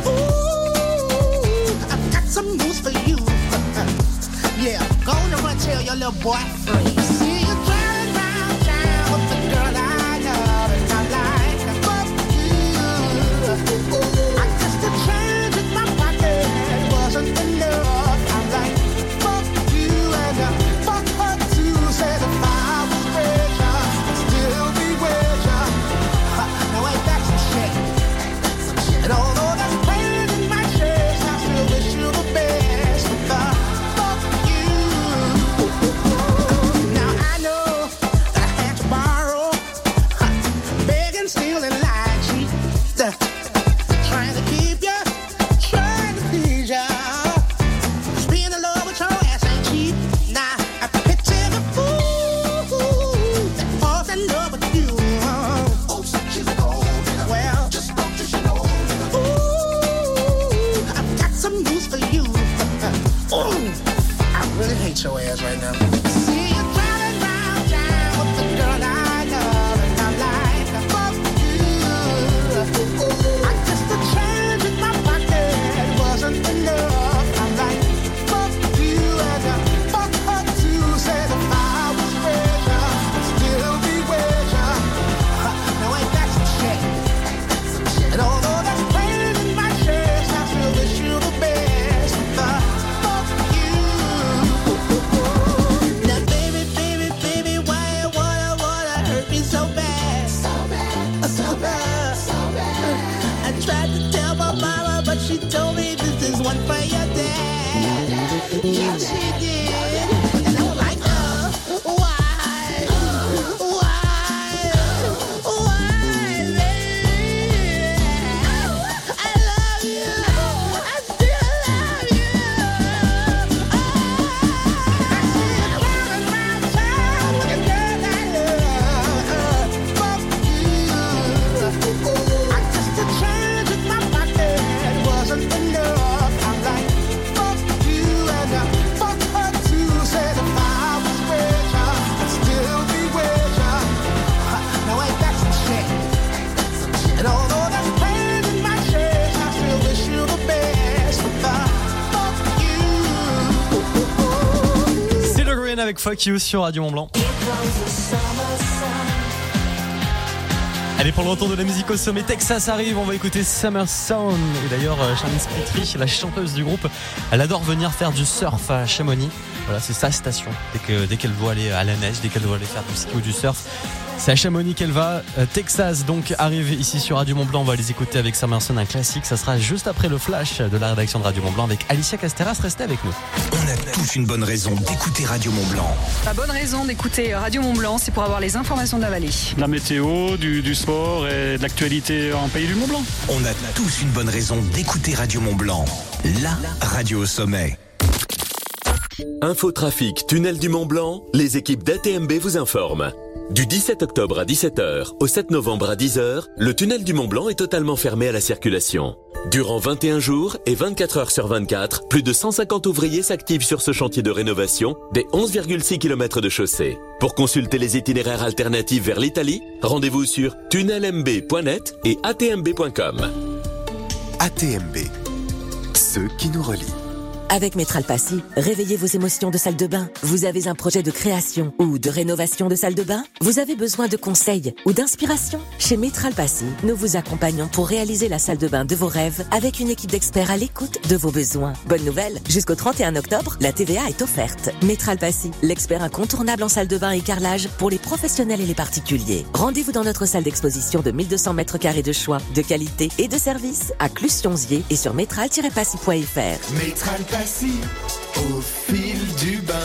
Some news for you. Yeah, go on and run tell your little boy free. See you driving round town with the girl I love and I like. Fuck you. I guess the change in my pocket wasn't enough. I'm like, fuck you and uh, fuck her too. Said if I was richer, I'd still be with ya. Now ain't that some shit? And although that's pain in my chest, I still wish you the best. With the fuck you. Now I know that I had to borrow, begging, stealing, lying, cheat, trying to keep ya, trying to please ya. Just being in love with your ass ain't cheap. Nah, I picture the fool that falls in love with you. Oh, she's a gold digger. Well, just don't you know. Ooh, I've got some news for you. Ooh, I really hate your ass right now. See you driving round town with the girl I love and I like. Fuck you. I guess the change in my pocket wasn't enough. I'm like, fuck you and uh, fuck her too. Said if I was richer, I'd still be with ya. Now ain't that some shit? And although that's pain in my chest, I still wish you the best. With the fuck you. Now baby, baby, baby, why you wanna, wanna hurt me so bad? So bad, so bad, so bad. I tried to tell my mama, but she told me this is one for your dad. Yeah, she did. And I'm like, uh, why? Why? Why, baby? I love you. I still love you. I see you driving round town with a girl I love. Fuck you. I guess the change in my pocket wasn't enough. I'm like, fuck you and uh, fuck her too. Said if I was richer, I'd still be with ya. Now ain't that some shit? And although that's pain in my chest, I still wish you the best. With the fuck you. C'est le Green avec Fuck You sur Radio Mont Blanc. Allez, pour le retour de la musique au sommet, Texas arrive, on va écouter Summer Sound. Et d'ailleurs, Charline Spitry, la chanteuse du groupe, elle adore venir faire du surf à Chamonix. Voilà, c'est sa station. Dès que, dès qu'elle doit aller à la neige, dès qu'elle doit aller faire du ski ou du surf, c'est à Chamonix qu'elle va. Euh, Texas donc arrive ici sur Radio Mont Blanc. On va les écouter avec Summer Sound, un classique. Ça sera juste après le flash de la rédaction de Radio Mont Blanc avec Alicia Casteras. Restez avec nous. On a tous une bonne raison d'écouter Radio Mont Blanc. La bonne raison d'écouter Radio Mont Blanc, c'est pour avoir les informations de la vallée. La météo, du, du sport et de l'actualité en pays du Mont Blanc. On a tous une bonne raison d'écouter Radio Mont Blanc. La radio au sommet. Infotrafic Tunnel du Mont-Blanc, les équipes d'A T M B vous informent. Du dix-sept octobre à dix-sept heures au sept novembre à dix heures, le tunnel du Mont-Blanc est totalement fermé à la circulation. Durant vingt et un jours et vingt-quatre heures sur vingt-quatre, plus de cent cinquante ouvriers s'activent sur ce chantier de rénovation des onze virgule six kilomètres de chaussée. Pour consulter les itinéraires alternatifs vers l'Italie, rendez-vous sur tunnel m b point net et a t m b point com. A T M B, ceux qui nous relient. Avec Métral Passy, réveillez vos émotions de salle de bain. Vous avez un projet de création ou de rénovation de salle de bain? Vous avez besoin de conseils ou d'inspiration? Chez Métral Passy, nous vous accompagnons pour réaliser la salle de bain de vos rêves avec une équipe d'experts à l'écoute de vos besoins. Bonne nouvelle, jusqu'au trente et un octobre, la T V A est offerte. Métral Passy, l'expert incontournable en salle de bain et carrelage pour les professionnels et les particuliers. Rendez-vous dans notre salle d'exposition de mille deux cents mètres carrés de choix, de qualité et de service à Clus-Sionzier et sur métral tiret passy point f r. Métral Passy, au fil du bain.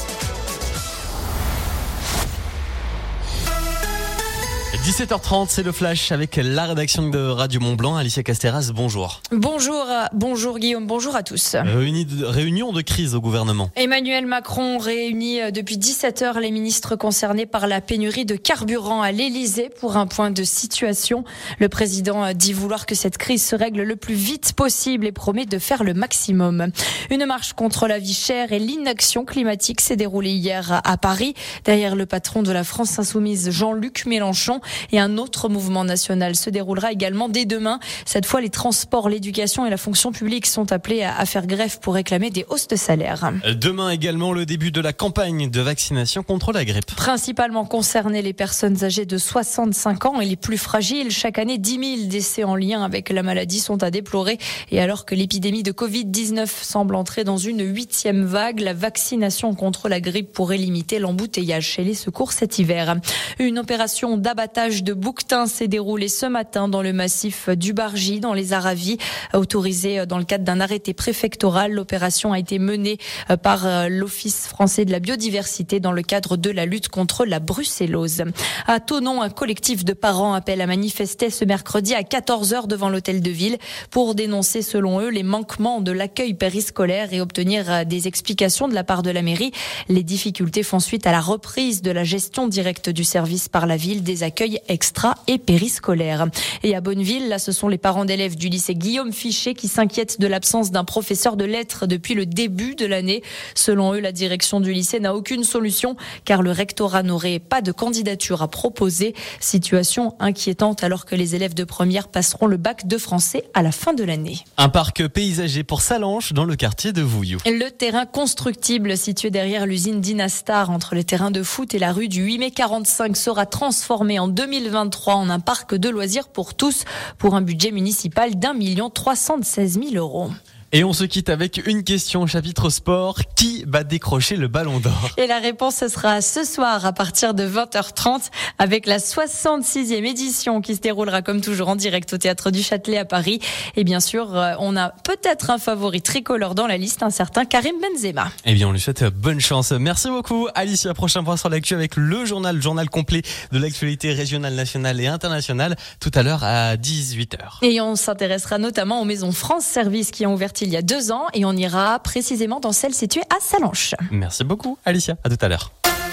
dix-sept heures trente, c'est le flash avec la rédaction de Radio Mont-Blanc. Alicia Casteras, bonjour. Bonjour, bonjour Guillaume, bonjour à tous. Réuni de, réunion de crise au gouvernement. Emmanuel Macron réunit depuis dix-sept heures les ministres concernés par la pénurie de carburant à l'Elysée pour un point de situation. Le président dit vouloir que cette crise se règle le plus vite possible et promet de faire le maximum. Une marche contre la vie chère et l'inaction climatique s'est déroulée hier à Paris. Derrière le patron de la France Insoumise, Jean-Luc Mélenchon. Et un autre mouvement national se déroulera également dès demain. Cette fois, les transports, l'éducation et la fonction publique sont appelés à faire grève pour réclamer des hausses de salaire. Demain également, le début de la campagne de vaccination contre la grippe. Principalement concernées les personnes âgées de soixante-cinq ans et les plus fragiles. Chaque année, dix mille décès en lien avec la maladie sont à déplorer. Et alors que l'épidémie de covid dix-neuf semble entrer dans une huitième vague, la vaccination contre la grippe pourrait limiter l'embouteillage chez les secours cet hiver. Une opération d'abattage de bouquetins s'est déroulé ce matin dans le massif du Bargy, dans les Aravis. Autorisée dans le cadre d'un arrêté préfectoral, l'opération a été menée par l'Office français de la biodiversité dans le cadre de la lutte contre la brucellose. À Thonon, un collectif de parents appelle à manifester ce mercredi à quatorze heures devant l'hôtel de ville pour dénoncer, selon eux, les manquements de l'accueil périscolaire et obtenir des explications de la part de la mairie. Les difficultés font suite à la reprise de la gestion directe du service par la ville des accueils extra et périscolaires. Et à Bonneville, là, ce sont les parents d'élèves du lycée Guillaume Fichet qui s'inquiètent de l'absence d'un professeur de lettres depuis le début de l'année. Selon eux, la direction du lycée n'a aucune solution car le rectorat n'aurait pas de candidature à proposer. Situation inquiétante alors que les élèves de première passeront le bac de français à la fin de l'année. Un parc paysager pour Salanches dans le quartier de Vouillou. Le terrain constructible situé derrière l'usine Dynastar entre les terrains de foot et la rue du huit mai quarante-cinq sera transformé en deux mille vingt-trois en un parc de loisirs pour tous pour un budget municipal d'un million trois cent seize mille euros. Et on se quitte avec une question au chapitre sport. Qui va décrocher le ballon d'or? Et la réponse, ce sera ce soir à partir de vingt heures trente avec la soixante-sixième édition qui se déroulera comme toujours en direct au Théâtre du Châtelet à Paris. Et bien sûr, on a peut-être un favori tricolore dans la liste, un certain Karim Benzema. Eh bien, on lui souhaite bonne chance. Merci beaucoup, Alicia. Prochain point sur l'actu avec le journal, journal complet de l'actualité régionale, nationale et internationale tout à l'heure à dix-huit heures. Et on s'intéressera notamment aux maisons France Service qui ont ouvert il y a deux ans et on ira précisément dans celle située à Salanches. Merci beaucoup, Alicia. À tout à l'heure.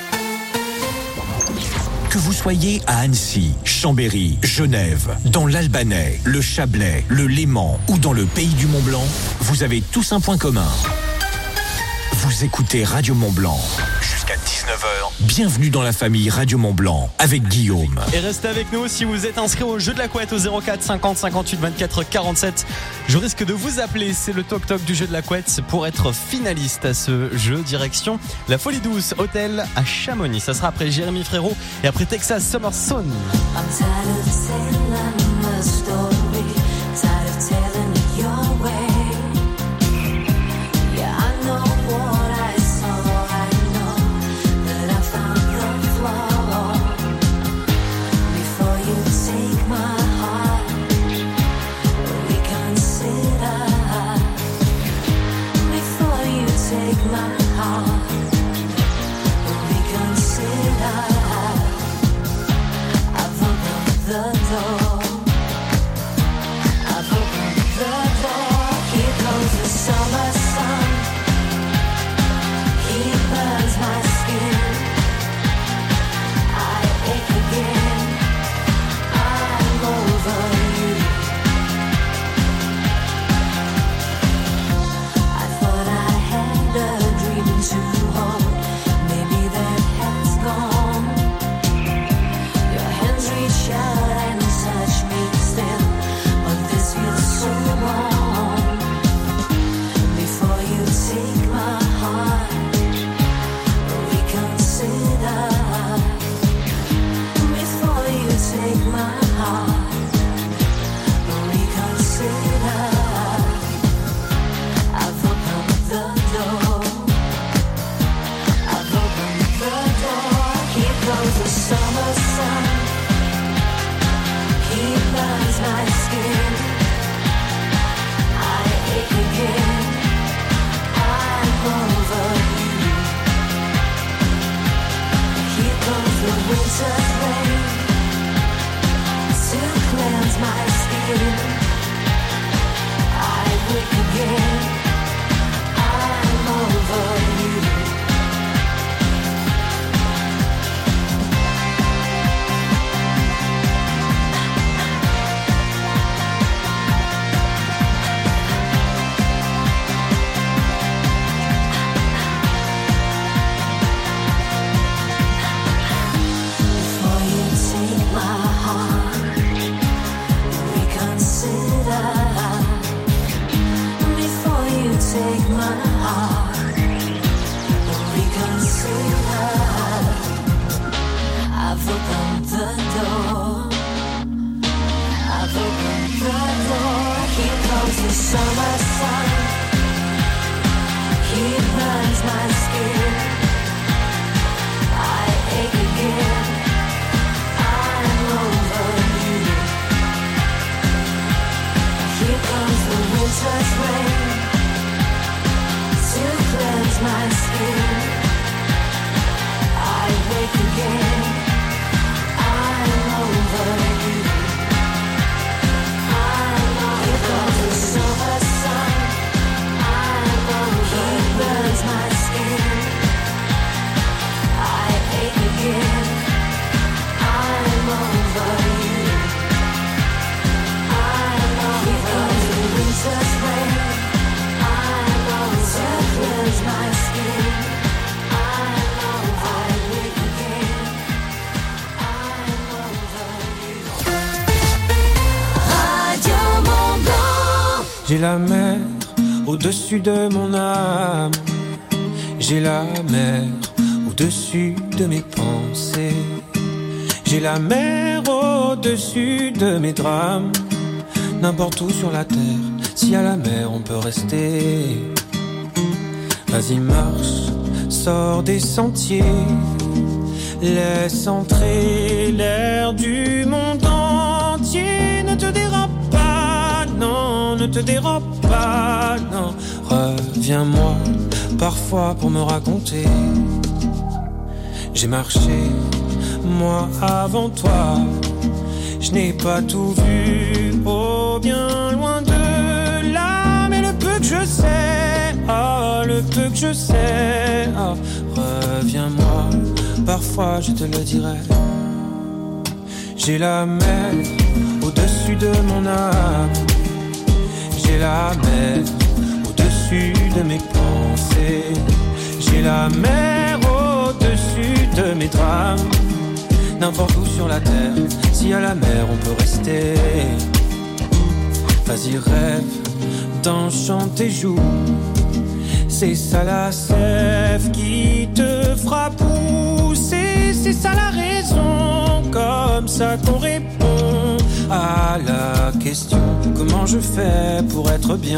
Que vous soyez à Annecy, Chambéry, Genève, dans l'Albanais, le Chablais, le Léman ou dans le pays du Mont-Blanc, vous avez tous un point commun. Vous écoutez Radio Mont-Blanc. Jusqu'à dix-neuf heures. Bienvenue dans la famille Radio Mont-Blanc avec Guillaume. Et restez avec nous si vous êtes inscrit au jeu de la couette au zéro quatre cinquante cinquante-huit vingt-quatre quarante-sept. Je risque de vous appeler, c'est le toc-toc du jeu de la couette pour être finaliste à ce jeu. Direction la Folie Douce Hôtel à Chamonix. Ça sera après Jérémy Frérot et après Texas Summer Son. J'ai la mer au-dessus de mon âme. J'ai la mer au-dessus de mes pensées. J'ai la mer au-dessus de mes drames. N'importe où sur la terre, s'il y a la mer, on peut rester. Vas-y, marche, sors des sentiers. Laisse entrer l'air du monde entier. Ne te dérobe pas, non, ne te dérobe pas, non. Reviens-moi, parfois pour me raconter. J'ai marché, moi avant toi. Je n'ai pas tout vu, oh bien loin de là. Mais le peu que je sais, oh le peu que je sais, oh, reviens-moi, parfois je te le dirai. J'ai la mer au-dessus de mon âme. J'ai la mer au-dessus de mes pensées. J'ai la mer au-dessus de mes drames. N'importe où sur la terre, s'il y a la mer, on peut rester. Vas-y, rêve d'un chant tes joues. C'est ça la sève qui te fera pousser. C'est ça la raison, comme ça qu'on répond à la question: comment je fais pour être bien?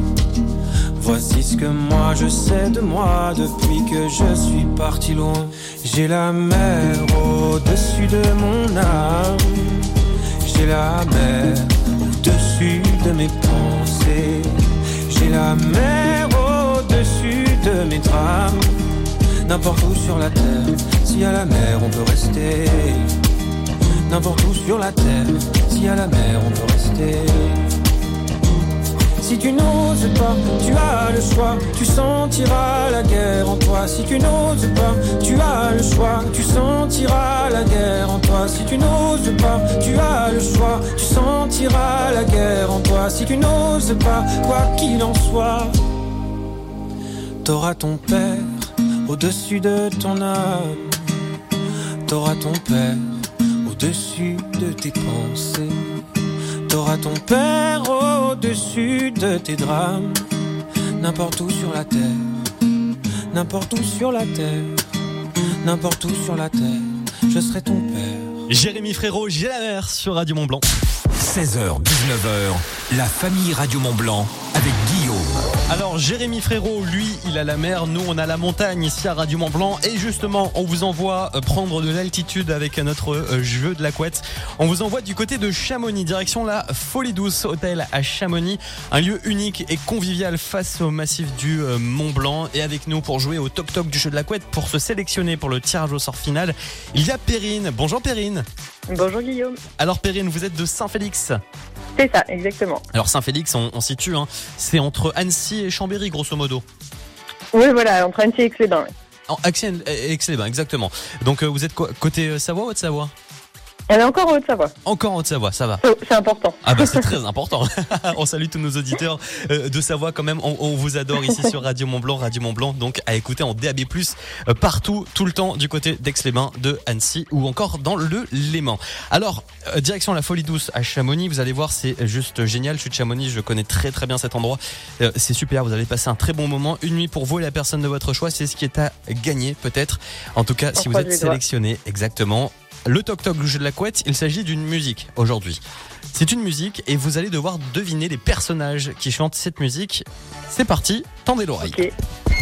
Voici ce que moi je sais de moi depuis que je suis parti loin. J'ai la mer au-dessus de mon âme. J'ai la mer au-dessus de mes pensées. J'ai la mer au-dessus de mes drames. N'importe où sur la terre, s'il y a la mer, on peut rester. N'importe où sur la terre, s'il y a la mer, on peut rester. Si tu n'oses pas, tu as le choix, tu sentiras la guerre en toi. Si tu n'oses pas, tu as le choix, tu sentiras la guerre en toi. Si tu n'oses pas, tu as le choix, tu sentiras la guerre en toi. Si tu n'oses pas, quoi qu'il en soit, t'auras ton père au-dessus de ton âme. T'auras ton père au-dessus de tes pensées. T'auras ton père au-dessus de tes drames. N'importe où sur la terre, n'importe où sur la terre, n'importe où sur la terre, je serai ton père. Jérémy Frérot, j'ai la mer sur Radio Mont Blanc. seize heures dix-neuf heures, la famille Radio Mont Blanc avec Guillaume. Alors Jérémy Frérot, lui, il a la mer, nous on a la montagne ici à Radio Mont-Blanc et justement on vous envoie prendre de l'altitude avec notre jeu de la couette. On vous envoie du côté de Chamonix, direction la Folie Douce Hôtel à Chamonix, un lieu unique et convivial face au massif du Mont-Blanc. Et avec nous pour jouer au toc toc du jeu de la couette, pour se sélectionner pour le tirage au sort final, il y a Perrine. Bonjour Perrine. Bonjour Guillaume. Alors Perrine, vous êtes de Saint-Félix? C'est ça, exactement. Alors Saint-Félix, on, on situe, hein, c'est entre Annecy et Chambéry grosso modo. Oui voilà, entre Annecy et Aix-les-Bains. En Aix-les-Bains, exactement. Donc euh, vous êtes quoi, côté Savoie ou Haute-Savoie? Elle est encore en Haute-Savoie. Encore en Haute-Savoie, ça va. C'est important. Ah bah c'est très important. On salue tous nos auditeurs de Savoie quand même. On, on vous adore ici sur Radio Mont-Blanc. Radio Mont-Blanc, donc à écouter en D A B plus, partout, tout le temps, du côté d'Aix-les-Bains, de Annecy ou encore dans le Léman. Alors, direction la Folie Douce à Chamonix. Vous allez voir, c'est juste génial. Je suis de Chamonix, je connais très très bien cet endroit. C'est super, vous allez passer un très bon moment. Une nuit pour vous et la personne de votre choix. C'est ce qui est à gagner peut-être. En tout cas, si vous êtes sélectionné, exactement. Le toc toc du jeu de la couette, il s'agit d'une musique aujourd'hui. C'est une musique et vous allez devoir deviner les personnages qui chantent cette musique. C'est parti, tendez l'oreille. Okay.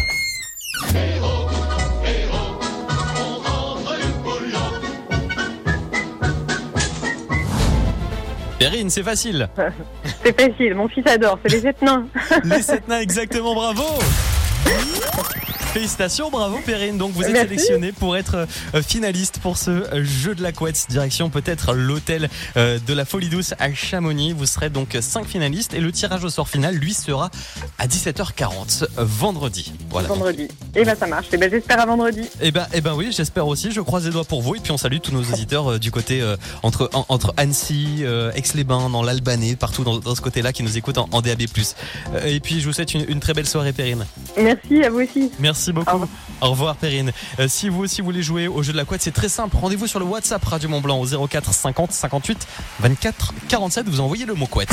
Perrine, c'est facile. C'est facile, mon fils adore, c'est les sept nains. Les sept nains, exactement, bravo. Félicitations, bravo Perrine. Donc vous êtes Merci. sélectionnée pour être finaliste pour ce jeu de la couette. Direction peut-être l'hôtel de la Folie Douce à Chamonix. Vous serez donc cinq finalistes et le tirage au sort final, lui, sera à dix-sept heures quarante vendredi. Voilà. Vendredi. Et ben ça marche. Et ben j'espère à vendredi. Et ben, et ben oui, j'espère aussi. Je croise les doigts pour vous et puis on salue tous nos auditeurs euh, du côté euh, entre en, entre Annecy, euh, Aix-les-Bains, dans l'Albanais, partout dans, dans ce côté-là qui nous écoutent en, en D A B plus. Euh, et puis je vous souhaite une, une très belle soirée, Perrine. Merci à vous aussi. Merci beaucoup. Au revoir, au revoir Perrine. Euh, si vous aussi voulez jouer au jeu de la couette, c'est très simple. Rendez-vous sur le WhatsApp Radio Mont-Blanc au zéro quatre cinquante cinquante-huit vingt-quatre quarante-sept. Vous envoyez le mot couette.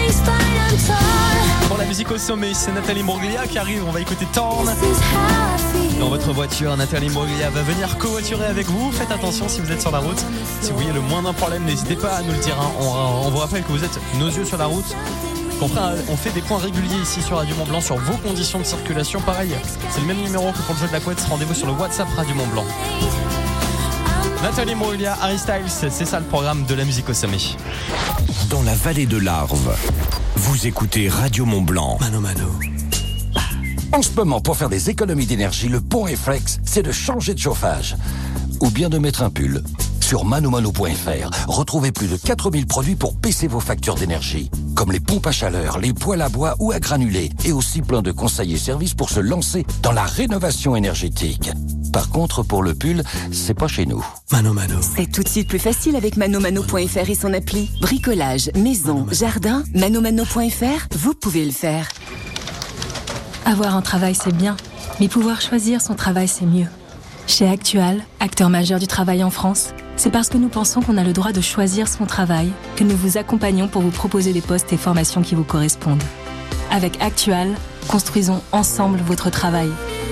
Pour la musique au sommet, c'est Nathalie Morglia qui arrive. On va écouter Torn. Dans votre voiture, Nathalie Morglia va venir covoiturer avec vous. Faites attention si vous êtes sur la route. Si vous voyez le moindre problème, n'hésitez pas à nous le dire. Hein. On, on vous rappelle que vous êtes nos yeux sur la route. On fait, on fait des points réguliers ici sur Radio Mont-Blanc sur vos conditions de circulation. Pareil, c'est le même numéro que pour le jeu de la couette. Rendez-vous sur le WhatsApp Radio Mont-Blanc. Nathalie Morglia, Harry Styles, c'est ça le programme de la musique au sommet. Dans la vallée de l'Arve, vous écoutez Radio Mont-Blanc. Mano Mano. En ce moment, pour faire des économies d'énergie, le bon réflexe, c'est de changer de chauffage. Ou bien de mettre un pull. Sur manomano point f r, retrouvez plus de quatre mille produits pour baisser vos factures d'énergie. Comme les pompes à chaleur, les poêles à bois ou à granulés. Et aussi plein de conseils et services pour se lancer dans la rénovation énergétique. Par contre, pour le pull, c'est pas chez nous. Mano Mano. C'est tout de suite plus facile avec manomano point f r et son appli. Bricolage, maison, jardin, manomano point f r, vous pouvez le faire. Avoir un travail, c'est bien. Mais pouvoir choisir son travail, c'est mieux. Chez Actual, acteur majeur du travail en France, c'est parce que nous pensons qu'on a le droit de choisir son travail que nous vous accompagnons pour vous proposer des postes et formations qui vous correspondent. Avec Actual, construisons ensemble votre travail.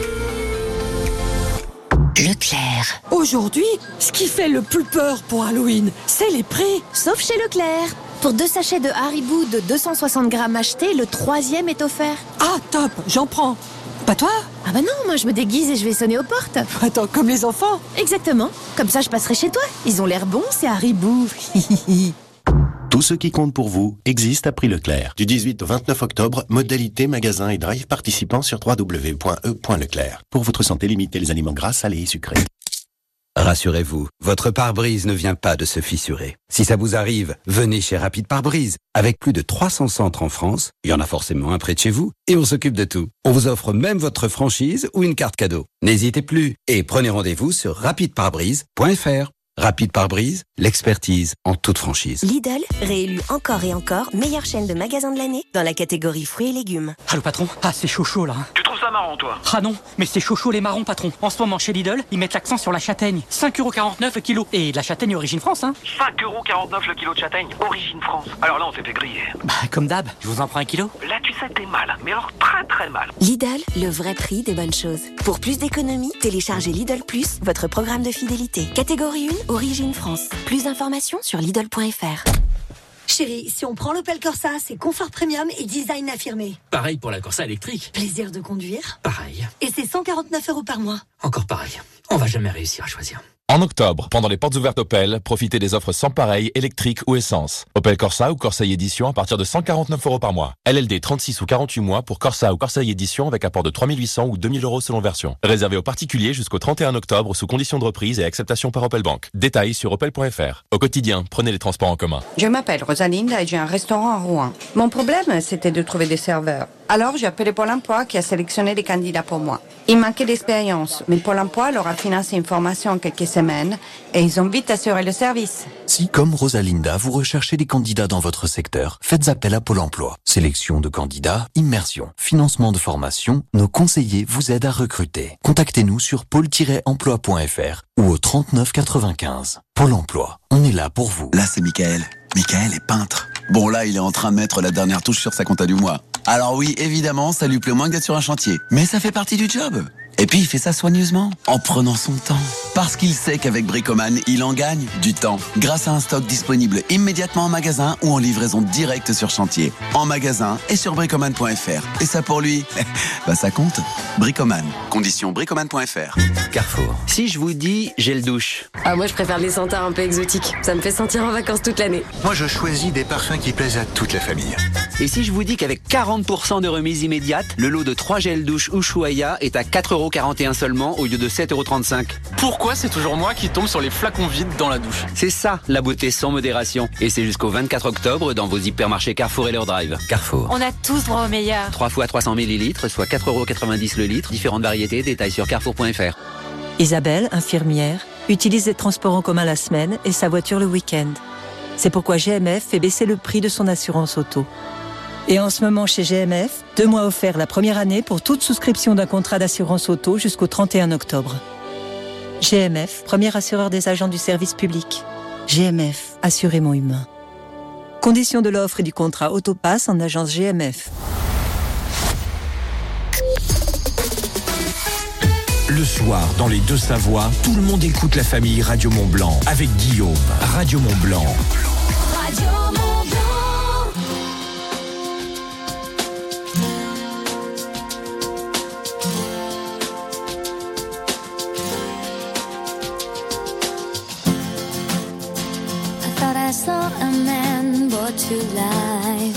Leclerc. Aujourd'hui, ce qui fait le plus peur pour Halloween, c'est les prix. Sauf chez Leclerc. Pour deux sachets de Haribo de deux cent soixante grammes achetés, le troisième est offert. Ah, top, j'en prends. Pas toi? Ah bah non, moi je me déguise et je vais sonner aux portes. Attends, comme les enfants? Exactement. Comme ça je passerai chez toi. Ils ont l'air bons, c'est Haribo. Tout ce qui compte pour vous existe à prix Leclerc. Du dix-huit au vingt-neuf octobre, modalité, magasin et drive participants sur w w w point e point leclerc. Pour votre santé, limitez les aliments gras, salés et sucrés. Rassurez-vous, votre pare-brise ne vient pas de se fissurer. Si ça vous arrive, venez chez Rapide Pare-Brise. Avec plus de trois cents centres en France, il y en a forcément un près de chez vous, et on s'occupe de tout. On vous offre même votre franchise ou une carte cadeau. N'hésitez plus et prenez rendez-vous sur rapide pare brise point f r. Rapide Pare-Brise, l'expertise en toute franchise. Lidl, réélu encore et encore meilleure chaîne de magasins de l'année dans la catégorie fruits et légumes. Allô patron? Ah c'est chaud chaud là. Tu trouves ça marrant toi? Ah non, mais c'est chaud chaud les marrons patron. En ce moment chez Lidl, ils mettent l'accent sur la châtaigne. cinq euros quarante-neuf le kilo. Et de la châtaigne origine France hein. cinq euros quarante-neuf le kilo de châtaigne, origine France. Alors là on s'est fait griller. Bah comme d'hab, je vous en prends un kilo. Là tu sais t'es mal, mais alors très très mal. Lidl, le vrai prix des bonnes choses. Pour plus d'économies, téléchargez Lidl Plus, votre programme de fidélité. Catégorie un, origine France. Plus d'informations sur Lidl point f r. Chérie, si on prend l'Opel Corsa, c'est confort premium et design affirmé. Pareil pour la Corsa électrique. Plaisir de conduire. Pareil. Et c'est cent quarante-neuf euros par mois. Encore pareil. On va jamais réussir à choisir. En octobre, pendant les portes ouvertes Opel, profitez des offres sans pareil, électrique ou essence. Opel Corsa ou Corsa Edition à partir de cent quarante-neuf euros par mois. L L D trente-six ou quarante-huit mois pour Corsa ou Corsa Edition avec apport de trois mille huit cents ou deux mille euros selon version. Réservé aux particuliers jusqu'au trente et un octobre sous conditions de reprise et acceptation par Opel Bank. Détails sur opel point f r. Au quotidien, prenez les transports en commun. Je m'appelle Rosalinde et j'ai un restaurant à Rouen. Mon problème, c'était de trouver des serveurs. Alors, j'ai appelé Pôle emploi qui a sélectionné des candidats pour moi. Il manquait d'expérience, mais Pôle emploi leur a financé une formation en quelques semaines et ils ont vite assuré le service. Si, comme Rosalinda, vous recherchez des candidats dans votre secteur, faites appel à Pôle emploi. Sélection de candidats, immersion, financement de formation, nos conseillers vous aident à recruter. Contactez-nous sur pôle tiret emploi point f r ou au trente-neuf quatre-vingt-quinze. Pôle emploi, on est là pour vous. Là, c'est Michael. Michael est peintre. Bon, là, il est en train de mettre la dernière touche sur sa compta du mois. Alors oui, évidemment, ça lui plaît moins que d'être sur un chantier. Mais ça fait partie du job. Et puis, il fait ça soigneusement, en prenant son temps. Parce qu'il sait qu'avec Bricoman, il en gagne du temps. Grâce à un stock disponible immédiatement en magasin ou en livraison directe sur chantier. En magasin et sur bricoman point f r. Et ça pour lui, bah ça compte. Bricoman. Conditions bricoman point f r. Carrefour. Si je vous dis gel douche. Ah, moi je préfère les senteurs un peu exotiques. Ça me fait sentir en vacances toute l'année. Moi je choisis des parfums qui plaisent à toute la famille. Et si je vous dis qu'avec quarante pour cent de remise immédiate, le lot de trois gels douche Ushuaïa est à quatre euros quarante et un seulement au lieu de sept euros trente-cinq. Pourquoi c'est toujours moi qui tombe sur les flacons vides dans la douche? C'est ça, la beauté sans modération. Et c'est jusqu'au vingt-quatre octobre dans vos hypermarchés Carrefour et leur drive. Carrefour. On a tous droit au meilleur. trois fois trois cents millilitres, soit quatre euros quatre-vingt-dix le litre. Différentes variétés, détails sur carrefour point f r. Isabelle, infirmière, utilise les transports en commun la semaine et sa voiture le week-end. C'est pourquoi G M F fait baisser le prix de son assurance auto. Et en ce moment chez G M F, deux mois offerts la première année pour toute souscription d'un contrat d'assurance auto jusqu'au trente et un octobre. G M F, premier assureur des agents du service public. G M F, assurément humain. Conditions de l'offre et du contrat Autopass en agence G M F. Le soir, dans les Deux-Savoies, tout le monde écoute la famille Radio Mont-Blanc avec Guillaume. Radio Mont-Blanc. Radio Mont-Blanc. I saw a man brought to life.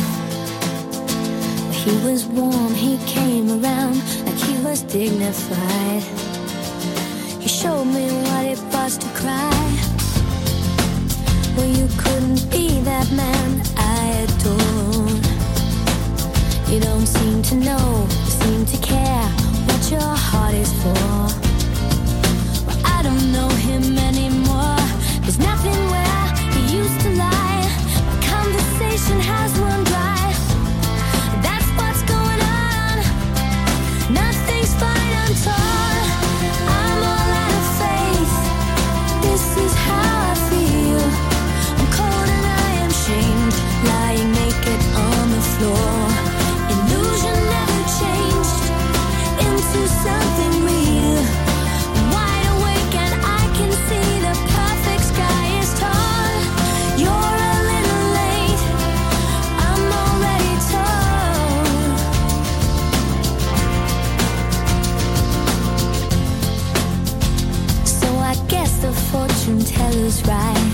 He was warm, he came around like he was dignified. He showed me what it was to cry. Well, you couldn't be that man I adore. You don't seem to know, seem to care what your heart is for. Well, I don't know him anymore. There's nothing where he used to lie. My conversation has run dry. That's what's going on. Nothing's fine, I'm torn. I'm all out of faith. This is how I feel. I'm cold and I am shamed, lying naked on the floor. Illusion never changed into something real. I'm wide awake and I can see the perfect sky is tall. You're a little late, I'm already told. So I guess the fortune teller's right.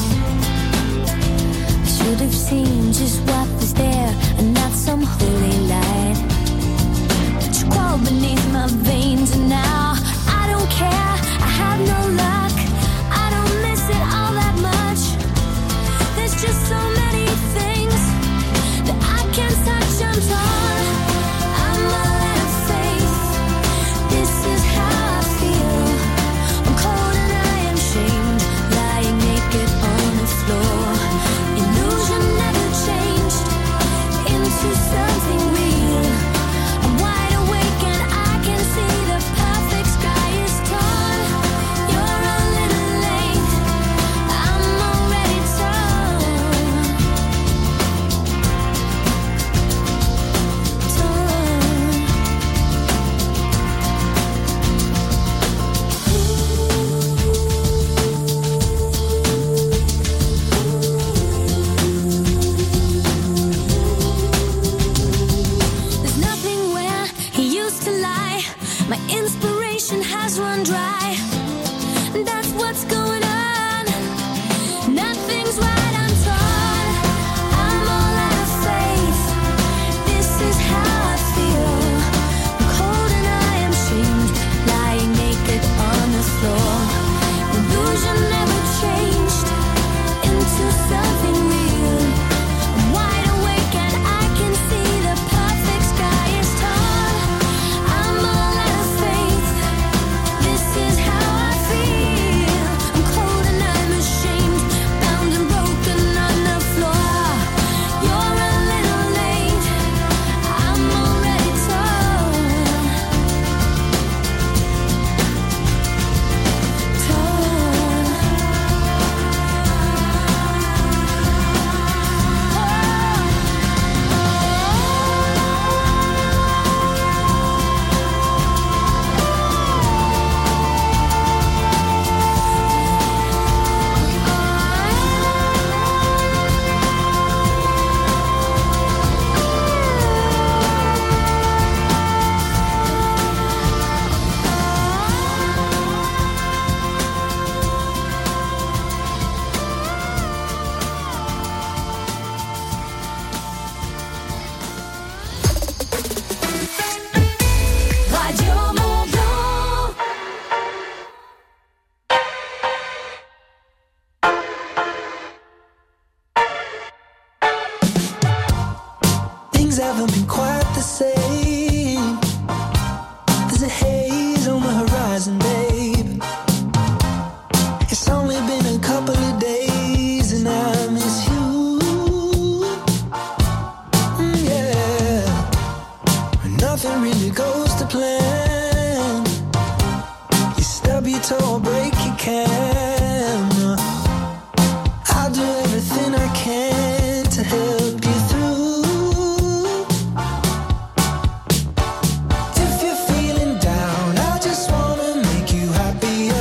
I should have seen just what was there and not some holy light. But you crawl beneath my veins and now I don't care, I have no luck. I don't miss it all that much. There's just so many things that I can't touch, I'm torn. I'm all out of faith. This is how I feel. I'm cold and I am shamed, lying naked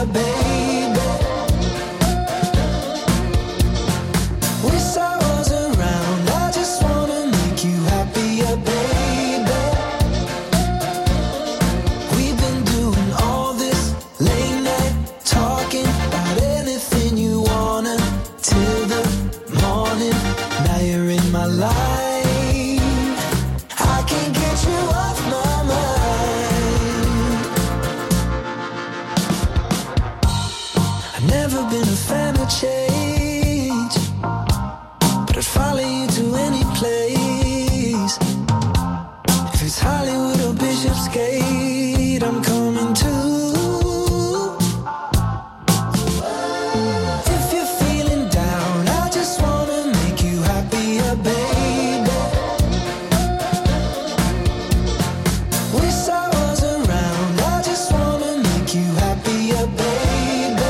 happier, baby. Wish I was around, I just wanna make you happier, baby. We've been doing all this late night talking about anything you wanna till the morning. Now you're in my life. I can't get you off my mind. I've never been a fan of change, but I'd follow you to any place. If it's Hollywood or Bishopsgate, I'm coming too. If you're feeling down, I just wanna make you happier, baby. Wish I was around, I just wanna make you happier, baby.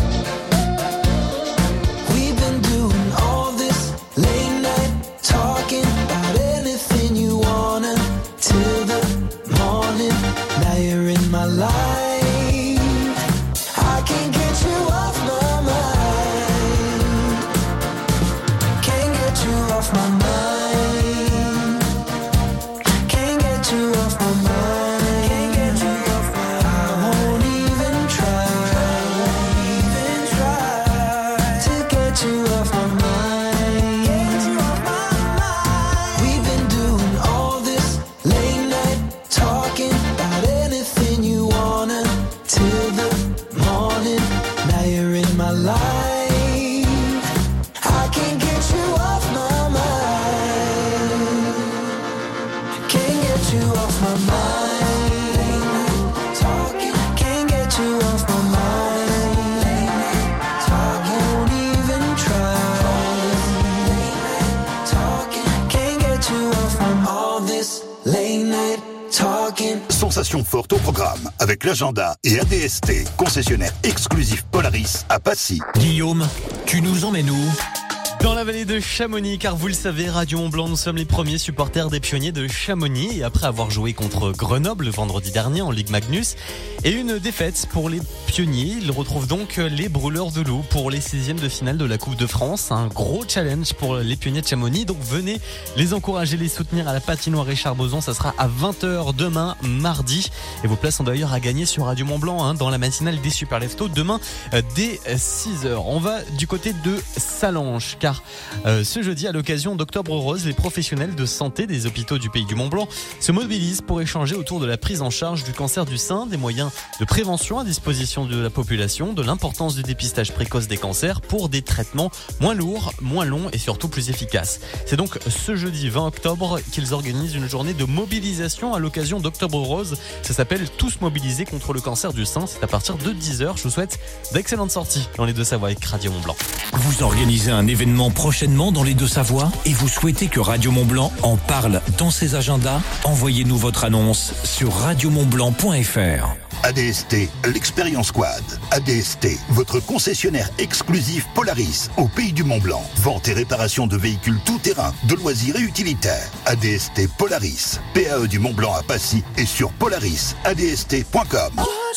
We've been doing all this late night talking about anything you wanna till the morning. Now you're in my life. I can't get you off my mind. Can't get you off my mind. Can't get you off my mind. Can't get you off my mind. I won't even try. Even try to get you off my mind. Get you off my mind. We've been doing all this late night talking about anything you wanna till the morning. Now you're in my life. I can't get you off my mind. Can't get you off my mind. Late night talking. Can't get you off my mind. Late night talking. Won't even try. Late night talking. Can't get you off from all this late night talking. Sensation forte au programme avec l'agenda et A D S T, concessionnaire exclusif Polaris à Passy. Guillaume, tu nous emmènes où ? Dans la vallée de Chamonix, car vous le savez, Radio Mont Blanc, nous sommes les premiers supporters des pionniers de Chamonix. Et après avoir joué contre Grenoble le vendredi dernier en Ligue Magnus et une défaite pour les pionniers, ils retrouvent donc les Brûleurs de Loup pour les seizièmes de finale de la Coupe de France. Un gros challenge pour les pionniers de Chamonix. Donc venez les encourager, les soutenir à la patinoire Richard Boson. Ça sera à vingt heures demain, mardi. Et vos places sont d'ailleurs à gagner sur Radio Mont Blanc hein, dans la matinale des Super Leftos demain euh, dès six heures. On va du côté de Salanches, car Euh, ce jeudi, à l'occasion d'Octobre Rose, les professionnels de santé des hôpitaux du Pays du Mont-Blanc se mobilisent pour échanger autour de la prise en charge du cancer du sein, des moyens de prévention à disposition de la population, de l'importance du dépistage précoce des cancers pour des traitements moins lourds, moins longs et surtout plus efficaces. C'est donc ce jeudi vingt octobre qu'ils organisent une journée de mobilisation à l'occasion d'Octobre Rose. Ça s'appelle Tous mobilisés contre le cancer du sein. C'est à partir de dix heures. Je vous souhaite d'excellentes sorties dans les Deux-Savoies avec Radio Mont-Blanc. Vous organisez un événement prochainement dans les Deux-Savoies et vous souhaitez que Radio Mont-Blanc en parle dans ses agendas? Envoyez-nous votre annonce sur radio mont blanc point f r. A D S T, l'Expérience Squad. A D S T, votre concessionnaire exclusif Polaris au Pays du Mont-Blanc. Vente et réparation de véhicules tout-terrain, de loisirs et utilitaires. A D S T Polaris, P A E du Mont-Blanc à Passy et sur polaris a d s t point com.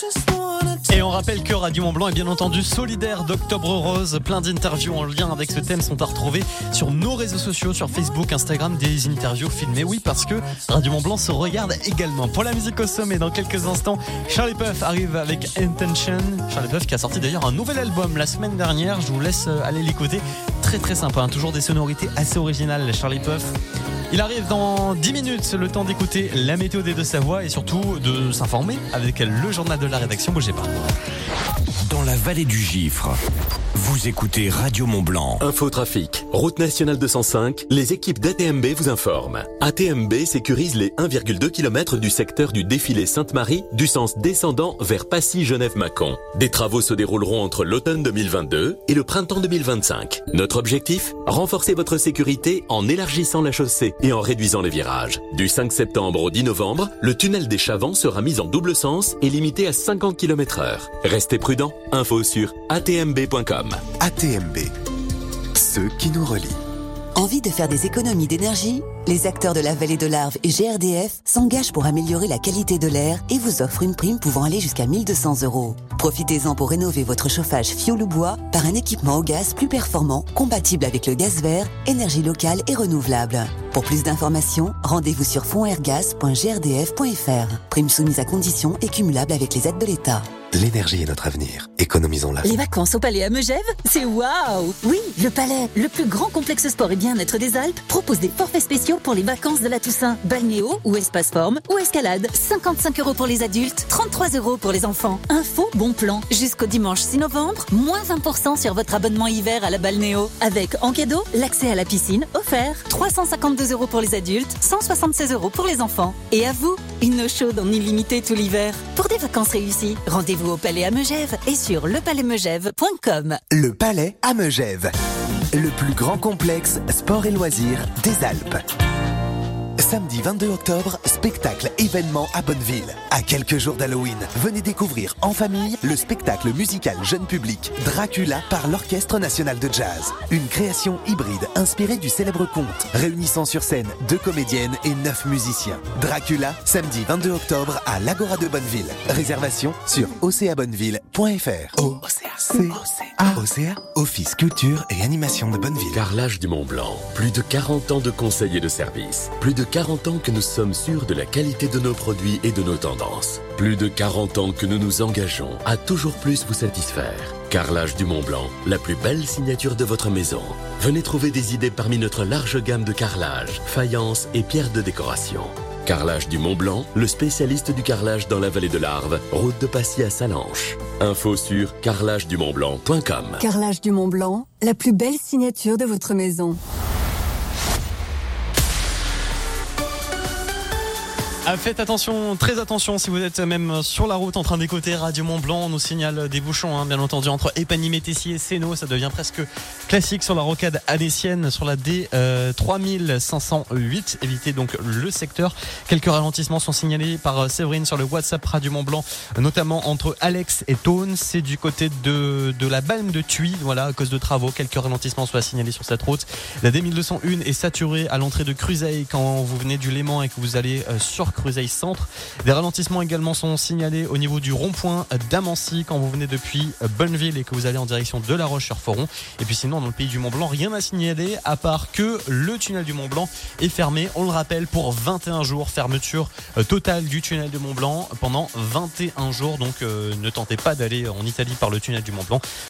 Et on rappelle que Radio Mont Blanc est bien entendu solidaire d'Octobre Rose. Plein d'interviews en lien avec ce thème sont à retrouver sur nos réseaux sociaux, sur Facebook, Instagram, des interviews filmées. Oui, parce que Radio Mont Blanc se regarde également. Pour la musique au sommet, dans quelques instants, Charlie Puth arrive avec Intention. Charlie Puth qui a sorti d'ailleurs un nouvel album la semaine dernière. Je vous laisse aller l'écouter. Très très sympa, hein. Toujours des sonorités assez originales, Charlie Puth. Il arrive dans dix minutes, le temps d'écouter la météo des Deux-Savoies et surtout de s'informer avec le journal de la rédaction. Bougez pas. Dans la vallée du Gifre, vous écoutez Radio Mont Blanc. Infotrafic, route nationale deux cent cinq, les équipes d'A T M B vous informent. A T M B sécurise les un virgule deux kilomètres du secteur du défilé Sainte-Marie du sens descendant vers Passy-Genève-Mâcon. Des travaux se dérouleront entre l'automne deux mille vingt-deux et le printemps deux mille vingt-cinq. Notre objectif, renforcer votre sécurité en élargissant la chaussée et en réduisant les virages. Du cinq septembre au dix novembre, le tunnel des Chavants sera mis en double sens et limité à cinquante kilomètres heure. Restez prudents, info sur a t m b point com. A T M B, ceux qui nous relient. Envie de faire des économies d'énergie ? Les acteurs de la vallée de l'Arve et G R D F s'engagent pour améliorer la qualité de l'air et vous offrent une prime pouvant aller jusqu'à mille deux cents euros. Profitez-en pour rénover votre chauffage fioul ou bois par un équipement au gaz plus performant, compatible avec le gaz vert, énergie locale et renouvelable. Pour plus d'informations, rendez-vous sur fondairgaz point g r d f point f r. Prime soumise à conditions et cumulable avec les aides de l'État. L'énergie est notre avenir. Économisons-la. Les vacances au Palais à Megève, c'est waouh! Oui, le Palais, le plus grand complexe sport et bien-être des Alpes, propose des forfaits spéciaux pour les vacances de la Toussaint. Balnéo ou espace forme ou escalade. cinquante-cinq euros pour les adultes, trente-trois euros pour les enfants. Info, bon plan. Jusqu'au dimanche six novembre, moins vingt pour cent sur votre abonnement hiver à la Balnéo. Avec en cadeau, l'accès à la piscine offert. trois cent cinquante-deux euros pour les adultes, cent soixante-seize euros pour les enfants. Et à vous, une eau chaude en illimité tout l'hiver. Pour des vacances réussies, rendez-vous au Palais à Megève et sur le palais megève point com. Le Palais à Megève, le plus grand complexe sport et loisirs des Alpes. Samedi vingt-deux octobre, spectacle événement à Bonneville. À quelques jours d'Halloween, venez découvrir en famille le spectacle musical jeune public Dracula par l'Orchestre National de Jazz. Une création hybride inspirée du célèbre conte, réunissant sur scène deux comédiennes et neuf musiciens. Dracula, samedi vingt-deux octobre à l'Agora de Bonneville. Réservation sur ocabonneville point f r. O C A O C A Office Culture et Animation de Bonneville. Carrelage du Mont-Blanc. Plus de quarante ans de conseils et de services. Plus de quarante ans que nous sommes sûrs de la qualité de nos produits et de nos tendances. Plus de quarante ans que nous nous engageons à toujours plus vous satisfaire. Carrelage du Mont-Blanc, la plus belle signature de votre maison. Venez trouver des idées parmi notre large gamme de carrelage, faïence et pierres de décoration. Carrelage du Mont-Blanc, le spécialiste du carrelage dans la vallée de l'Arve, route de Passy à Salanches. Info sur carrelage du mont blanc point com. Carrelage du Mont-Blanc, la plus belle signature de votre maison. Ah, faites attention, très attention si vous êtes même sur la route en train d'écouter Radio Mont-Blanc. On nous signale des bouchons, hein, bien entendu, entre Épagny-Métessier et Sénaux. Ça devient presque classique sur la rocade annécienne, sur la D euh, trois mille cinq cent huit. Évitez donc le secteur. Quelques ralentissements sont signalés par Séverine sur le WhatsApp Radio Mont-Blanc, notamment entre Alex et Thônes. C'est du côté de, de la Balme de Thuy, voilà, à cause de travaux. Quelques ralentissements sont signalés sur cette route. La D mille deux cent un est saturée à l'entrée de Cruzeil quand vous venez du Léman et que vous allez euh, sur Cruzeil Centre. Des ralentissements également sont signalés au niveau du rond-point d'Amancy quand vous venez depuis Bonneville et que vous allez en direction de La Roche-sur-Foron. Et puis sinon, dans le pays du Mont-Blanc, rien à signaler à part que le tunnel du Mont-Blanc est fermé. On le rappelle, pour vingt et un jours, fermeture totale du tunnel du Mont-Blanc pendant vingt et un jours. Donc euh, ne tentez pas d'aller en Italie par le tunnel du Mont-Blanc.